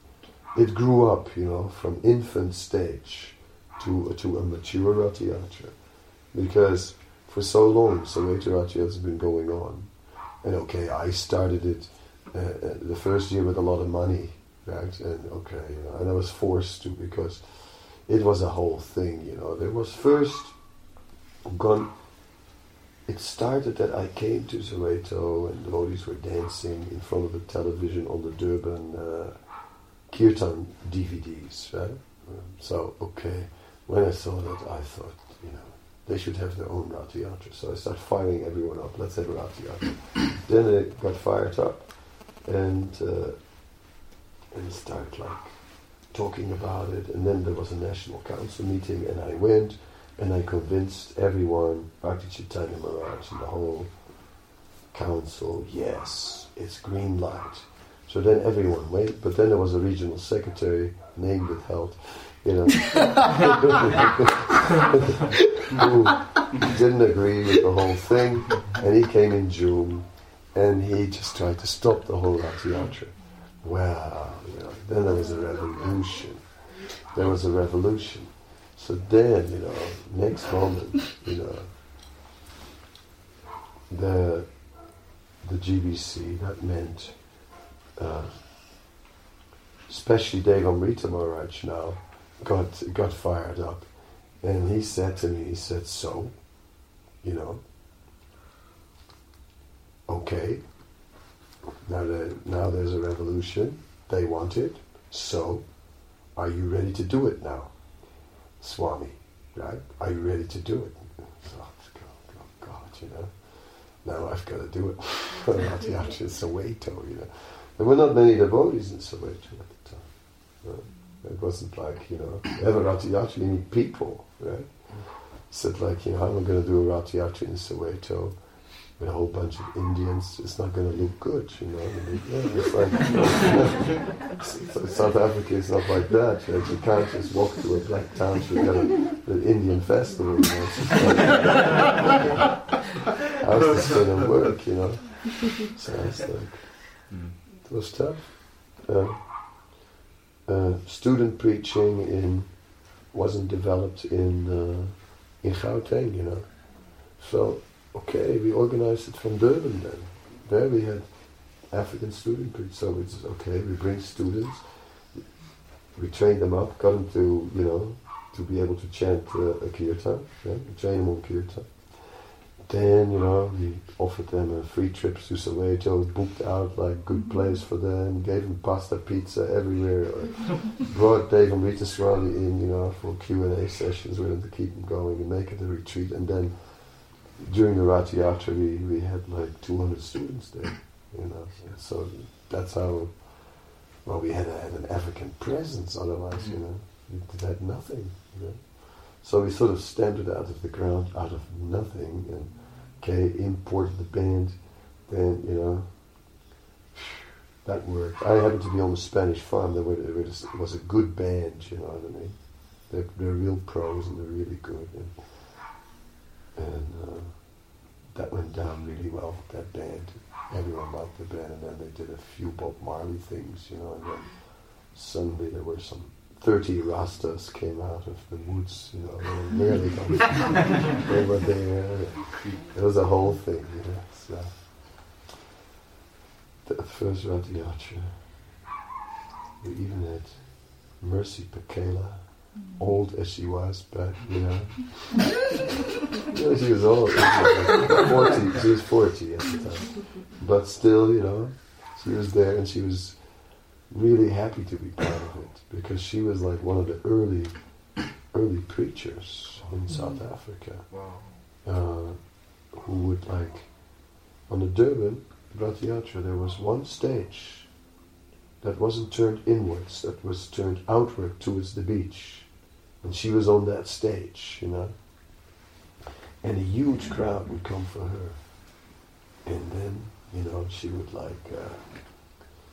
it grew up, you know, from infant stage to to a mature Rath Yatra, because for so long Soweto Rath Yatra has been going on, and okay, I started it uh, uh, the first year with a lot of money, right? And okay, you know, and I was forced to because it was a whole thing, you know. There was first gone. It started that I came to Soweto and devotees were dancing in front of the television on the Durban uh, Kirtan D V Ds, right? Um, so, okay, when I saw that, I thought, you know, they should have their own Rath Yatra. So I started firing everyone up, let's have a Rath Yatra. Then they got fired up and, uh, and started like talking about it. And then there was a national council meeting and I went. And I convinced everyone, Bhakti Chaitanya Maharaj and the whole council, yes, it's green light. So then everyone went, but then there was a regional secretary, name withheld, you know, who didn't agree with the whole thing, and he came in June, and he just tried to stop the whole Rath Yatra. Well, you know, then there was a revolution. There was a revolution. So then, you know, next moment, you know, the the G B C, that meant, uh, especially Devamrita Maharaj now, got got fired up. And he said to me, he said, so, you know, okay, now, the, now there's a revolution, they want it, so, are you ready to do it now? Swami, right? Are you ready to do it? So, oh, oh God, you know, now I've got to do it. Rath Yatra in Soweto, you know. There were not many devotees in Soweto at the time. Right? It wasn't like, you know, ever Rath Yatra, you need people, right? Said like, you know, how am I going to do a Rath Yatra in Soweto with a whole bunch of Indians? It's not going to look good, you know. And yeah, it's like, you know, South Africa is not like that. You know, you can't just walk to a black township at an Indian festival. You know. It's just like, how's this going to work, you know? So it's like, it was tough. Uh, uh, student preaching in wasn't developed in uh, in Gauteng, you know. So. Okay, we organized it from Durban then. There we had African student preachers. So it's okay, we bring students, we train them up, got them to, you know, to be able to chant uh, a kirtan, yeah? We train them on kirtan. Then, you know, we offered them a free trips to Soweto, booked out like good place for them, gave them pasta, pizza everywhere, brought Devamrita Swami in, you know, for Q and A sessions with them to keep them going and make it a retreat. And then during the Rath Yatra, we, we had like two hundred students there, you know. So that's how, well, we had, a, had an African presence, otherwise, you know, we had nothing, you know. So we sort of stamped it out of the ground, out of nothing, and okay, imported the band, then, you know, that worked. I happened to be on the Spanish farm, there, were, there was, it was a good band, you know what I mean. They're, they're real pros and they're really good. And, and uh, that went down really well, that band. Everyone liked the band, and then they did a few Bob Marley things, you know, and then suddenly there were some thirty Rastas came out of the woods, you know, they were really going, they were there. It was a whole thing, you know. So, the first Rath Yatra, we even had Mercy Pekela, old as she was, but, you know, you know, she was old, she was like forty, she was forty at the time, but still, you know, she was there and she was really happy to be part of it, because she was like one of the early early preachers in South Africa. Wow. Uh, who would like, on the Durban Rath Yatra, there was one stage that wasn't turned inwards, that was turned outward towards the beach. And she was on that stage, you know. And a huge crowd would come for her. And then, you know, she would like, uh,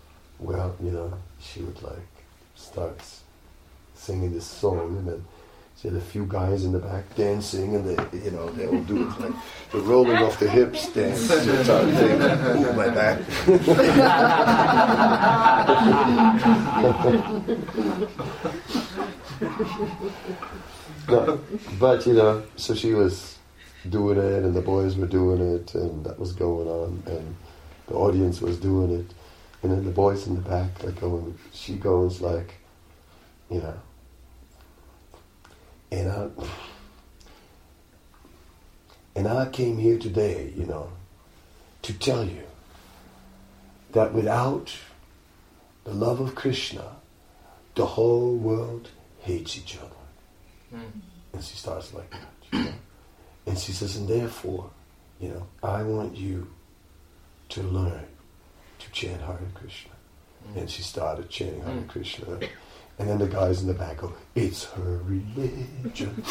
well, you know, she would like start singing this song, and then She had a few guys in the back dancing, and they, you know, they all do it like the rolling off the hips dance sort of thing. Ooh, my back. No, but you know, so she was doing it, and the boys were doing it, and that was going on, and the audience was doing it, and then the boys in the back like going, she goes like, you know, and I, and I came here today, you know, to tell you that without the love of Krishna, the whole world hates each other. Mm. And she starts like that, you know. And she says, and therefore, you know, I want you to learn to chant Hare Krishna. Mm. And she started chanting Hare mm. Krishna. And then the guys in the back go, it's her religion.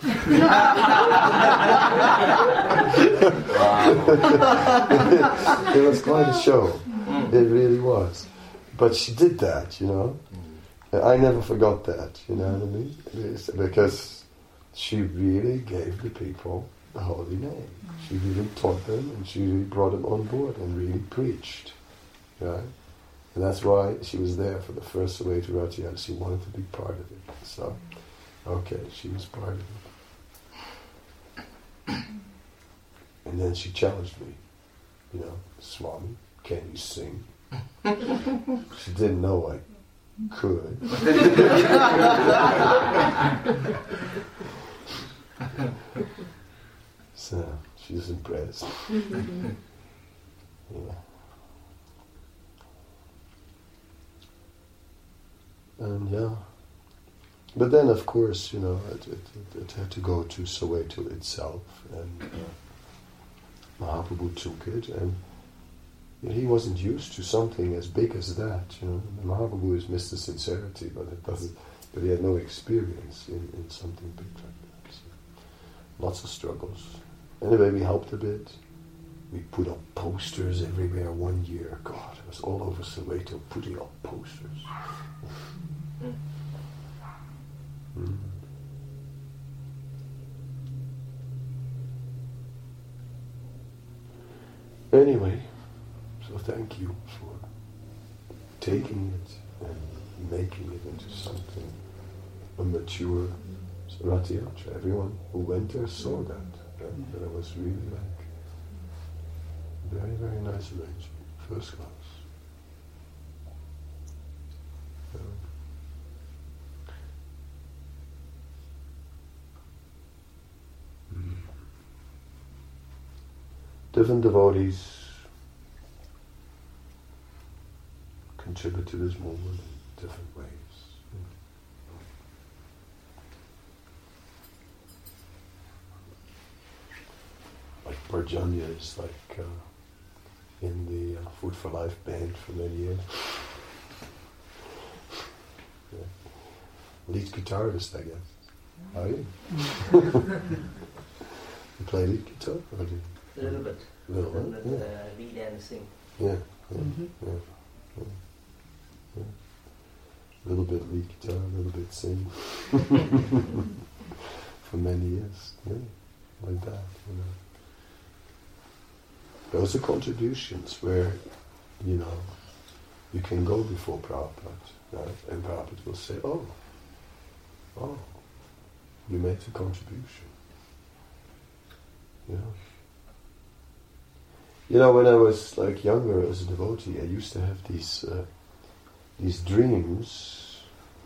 It was quite a show. Mm. It really was. But she did that, you know. Mm. I never forgot that, you know what I mean? It's because she really gave the people the holy name. She really taught them, and she really brought them on board and really preached, right? And that's why she was there for the first way to Ratiyana. She wanted to be part of it. So, okay, she was part of it. And then she challenged me, you know, Swami, can you sing? She didn't know I could. So, she was impressed. Yeah. And yeah, but then of course, you know, it, it, it had to go to Soweto itself, and uh, Mahaprabhu took it, and you know, he wasn't used to something as big as that. You know, Mahaprabhu is Mister Sincerity, but it doesn't. But he had no experience in, in something big like that. So, lots of struggles. Anyway, we helped a bit. We put up posters everywhere one year. God, it was all over Soweto putting up posters. Mm. Mm. Anyway, so thank you for taking it and making it into something, a mature Ratiyatra. Everyone who went there saw that. And, and it was really like very, very nice arrangement, first class. Um, mm. Different devotees contribute to this movement in different ways. Like Parjanya is like uh, in the uh, Food for Life band for many years. Yeah. Lead guitarist, I guess. Mm-hmm. Are you? You play lead guitar? Or do you? A little bit. A little bit? But, Yeah. uh, lead and sing. Yeah. Yeah. Mm-hmm. Yeah. Yeah. Yeah. A little bit lead guitar, a little bit sing. For many years. Yeah. Like that, you know. Those are contributions where, you know, you can go before Prabhupada, right? And Prabhupada will say, oh, oh, you made a contribution. You know? You know, when I was like younger as a devotee, I used to have these, uh, these dreams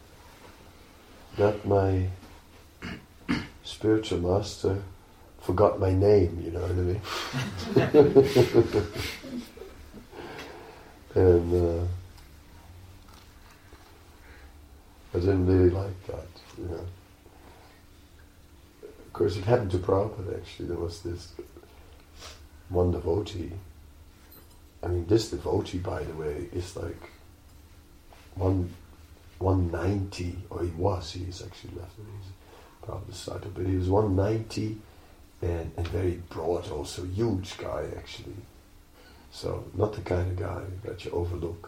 that my spiritual master forgot my name, you know what I mean? And uh, I didn't really like that, you know. Of course, it happened to Prabhupada, actually. There was this one devotee. I mean, this devotee, by the way, is like one, one ninety, or he was, he's actually left, he's Prabhupada's disciple, but he was one ninety, And, and very broad also, huge guy actually. So not the kind of guy that you overlook.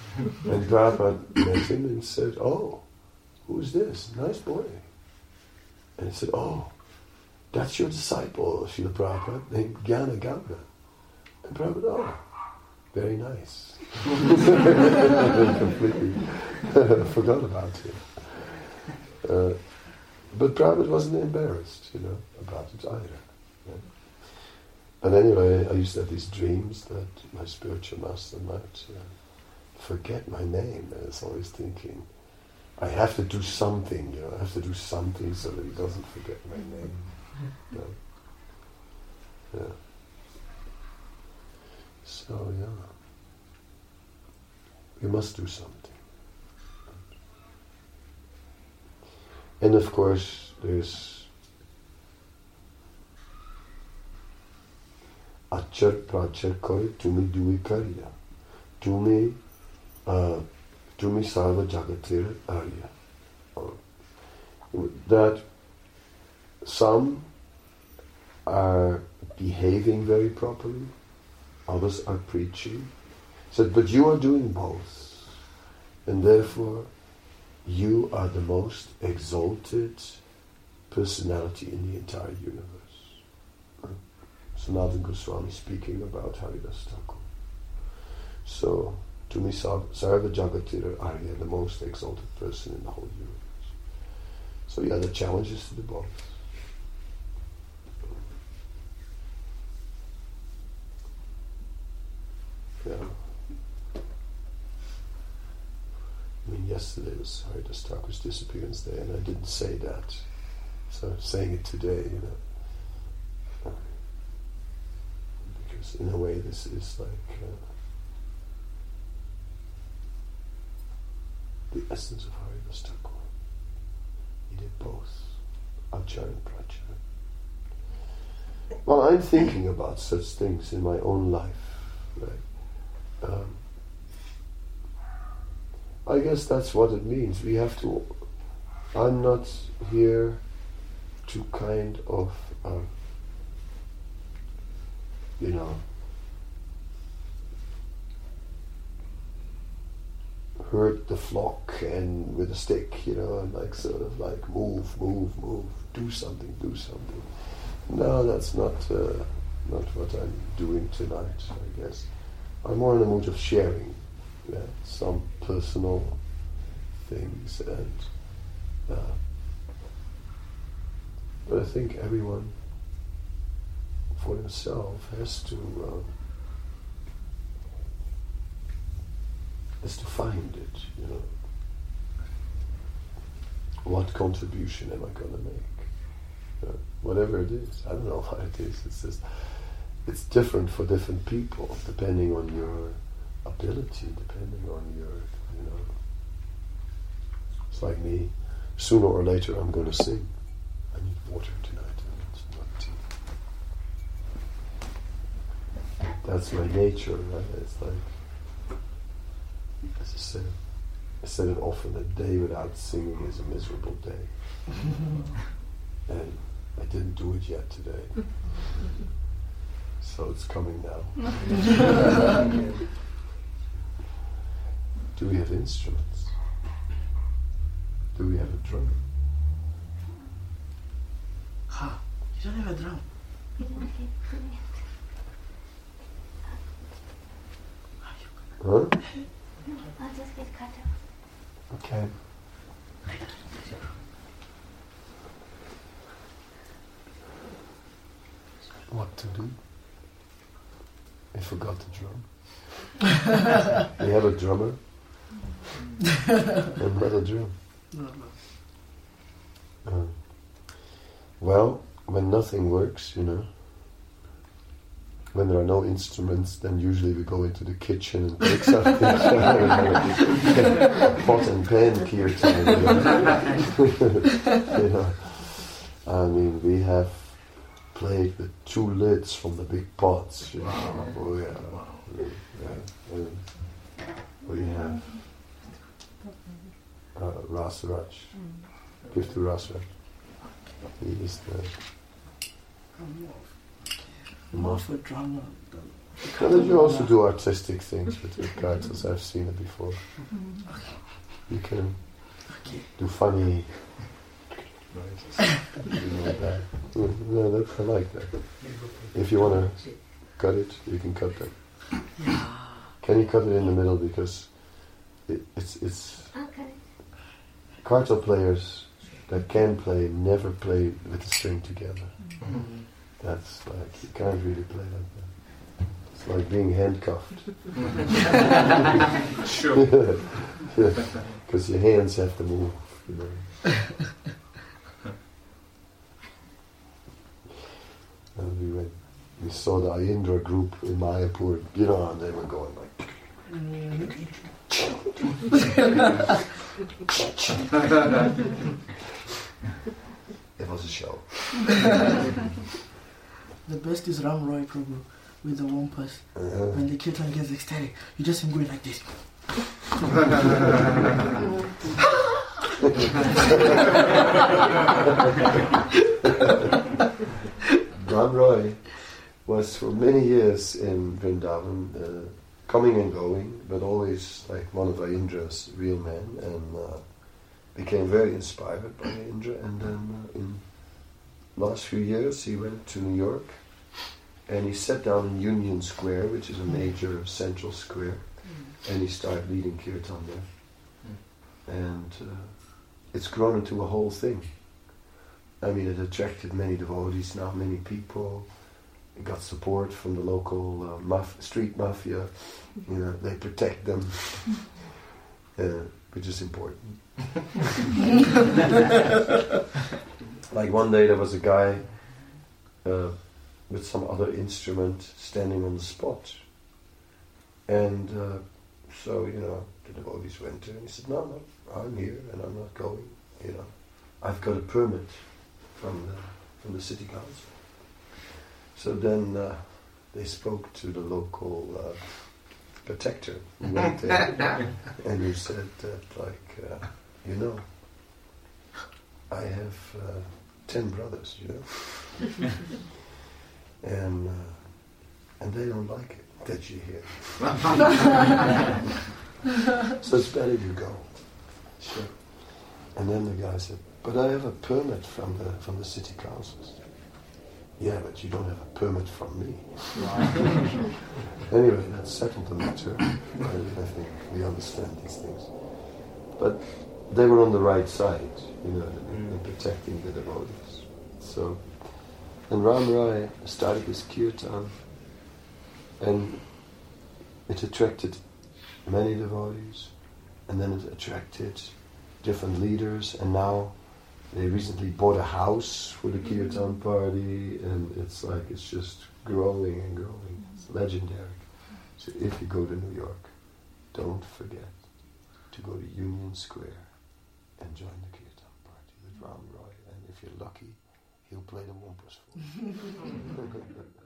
And Prabhupada met him and said, oh, who's this? Nice boy. And he said, oh, that's your disciple, Srila Prabhupada, named Jnana Ganga. And Prabhupada, oh, very nice. Completely forgot about him. Uh, but Prabhupada wasn't embarrassed, you know, about it either. Yeah. But anyway, I used to have these dreams that my spiritual master might uh, forget my name. And I was always thinking, I have to do something, you know, I have to do something so that he doesn't forget my name. Yeah. Yeah. So, yeah. We must do something. And of course, there's Achar Prachar Koi Tumi Dui Karya. Tumi uh, Tumi Sarva Jagatir Arya. That some are behaving very properly, others are preaching. Said, but you are doing both, and therefore you are the most exalted personality in the entire universe. Sanatana Goswami speaking about Haridas Thakur. So, Tumi Sarva Jagatir Arya, the most exalted person in the whole universe. So yeah, the challenge is to do both. Yeah. I mean, yesterday was Haridas Thakur's disappearance day, and I didn't say that. So I'm saying it today, you know. Because in a way this is like uh, the essence of Haridas Thakur. He did both, Achar and Prachar. Well, I'm thinking about such things in my own life, right? Um, I guess that's what it means. We have to. I'm not here to kind of, uh, you know, herd the flock and with a stick, you know, and like sort of like move, move, move, do something, do something. No, that's not uh, not what I'm doing tonight, I guess. I'm more in a mood of sharing, yeah, some personal things, and uh, but I think everyone for himself has to uh, has to find it, you know. What contribution am I going to make? Uh, whatever it is, I don't know what it is. It's just. It's different for different people, depending on your ability, depending on your, you know. It's like me. Sooner or later, I'm going to sing. I need water tonight, and it's not tea. That's my nature, right? It's like, as I said, I said it often. A day without singing is a miserable day, and I didn't do it yet today. So it's coming now. Do we have instruments? Do we have a drum? Ha! You don't have a drum. Huh? I'll just get cut off. Okay. What to do? I forgot the drum. We have a drummer. And not a drum. No, no. Uh, well, when nothing works, you know, when there are no instruments, then usually we go into the kitchen and make something. Pot and pan kirtan. You know? You know, I mean, we have played with two lids from the big pots. You know? Oh yeah, yeah. And we have uh, Rasaraj. Give to Rasaraj. He is the More for drama. Well, you also do artistic things with your cards, as I've seen it before. You can do funny You know that. No, that, I like that. If you want to cut it, you can cut that. Can you cut it in the middle, because it, it's it's Okay. quarto players that can play never play with the string together. Mm-hmm. That's like, you can't really play like that. It's like being handcuffed. Sure. Because your hands have to move, you know. And we went, we saw the Ayindra group in Mayapur, you know, and they were going like. It was a show. The best is Ram Roy Prabhu with the wampas. Uh-huh. When the kirtan gets ecstatic, you just him going like this. Ram Roy was for many years in Vrindavan, uh, coming and going, but always like one of Indra's real men, and uh, became very inspired by Indra. And then uh, in last few years he went to New York, and he sat down in Union Square, which is a major central square, and he started leading kirtan there. And uh, it's grown into a whole thing. I mean, it attracted many devotees, now many people. It got support from the local uh, maf- street mafia. You know, they protect them, uh, which is important. Like one day there was a guy uh, with some other instrument standing on the spot. And uh, so, you know, the devotees went to him and he said, no, no, I'm here and I'm not going, you know. I've got a permit from the, from the city council. So then uh, they spoke to the local uh, protector who went there, and he said that, like, uh, you know, I have uh, ten brothers, you know, and uh, and they don't like it that you're here. So it's better you go. Sure. And then the guy said, but I have a permit from the from the city council. Yeah, but you don't have a permit from me. Anyway, that settled the matter. I, I think we understand these things. But they were on the right side, you know, in, in protecting the devotees. So, and Ram Rai started his kirtan, and it attracted many devotees, and then it attracted different leaders, and now they recently bought a house for the kirtan party, and it's like, it's just growing and growing. It's legendary. So if you go to New York, don't forget to go to Union Square and join the kirtan party with Ram Roy. And if you're lucky, he'll play the wampas for you.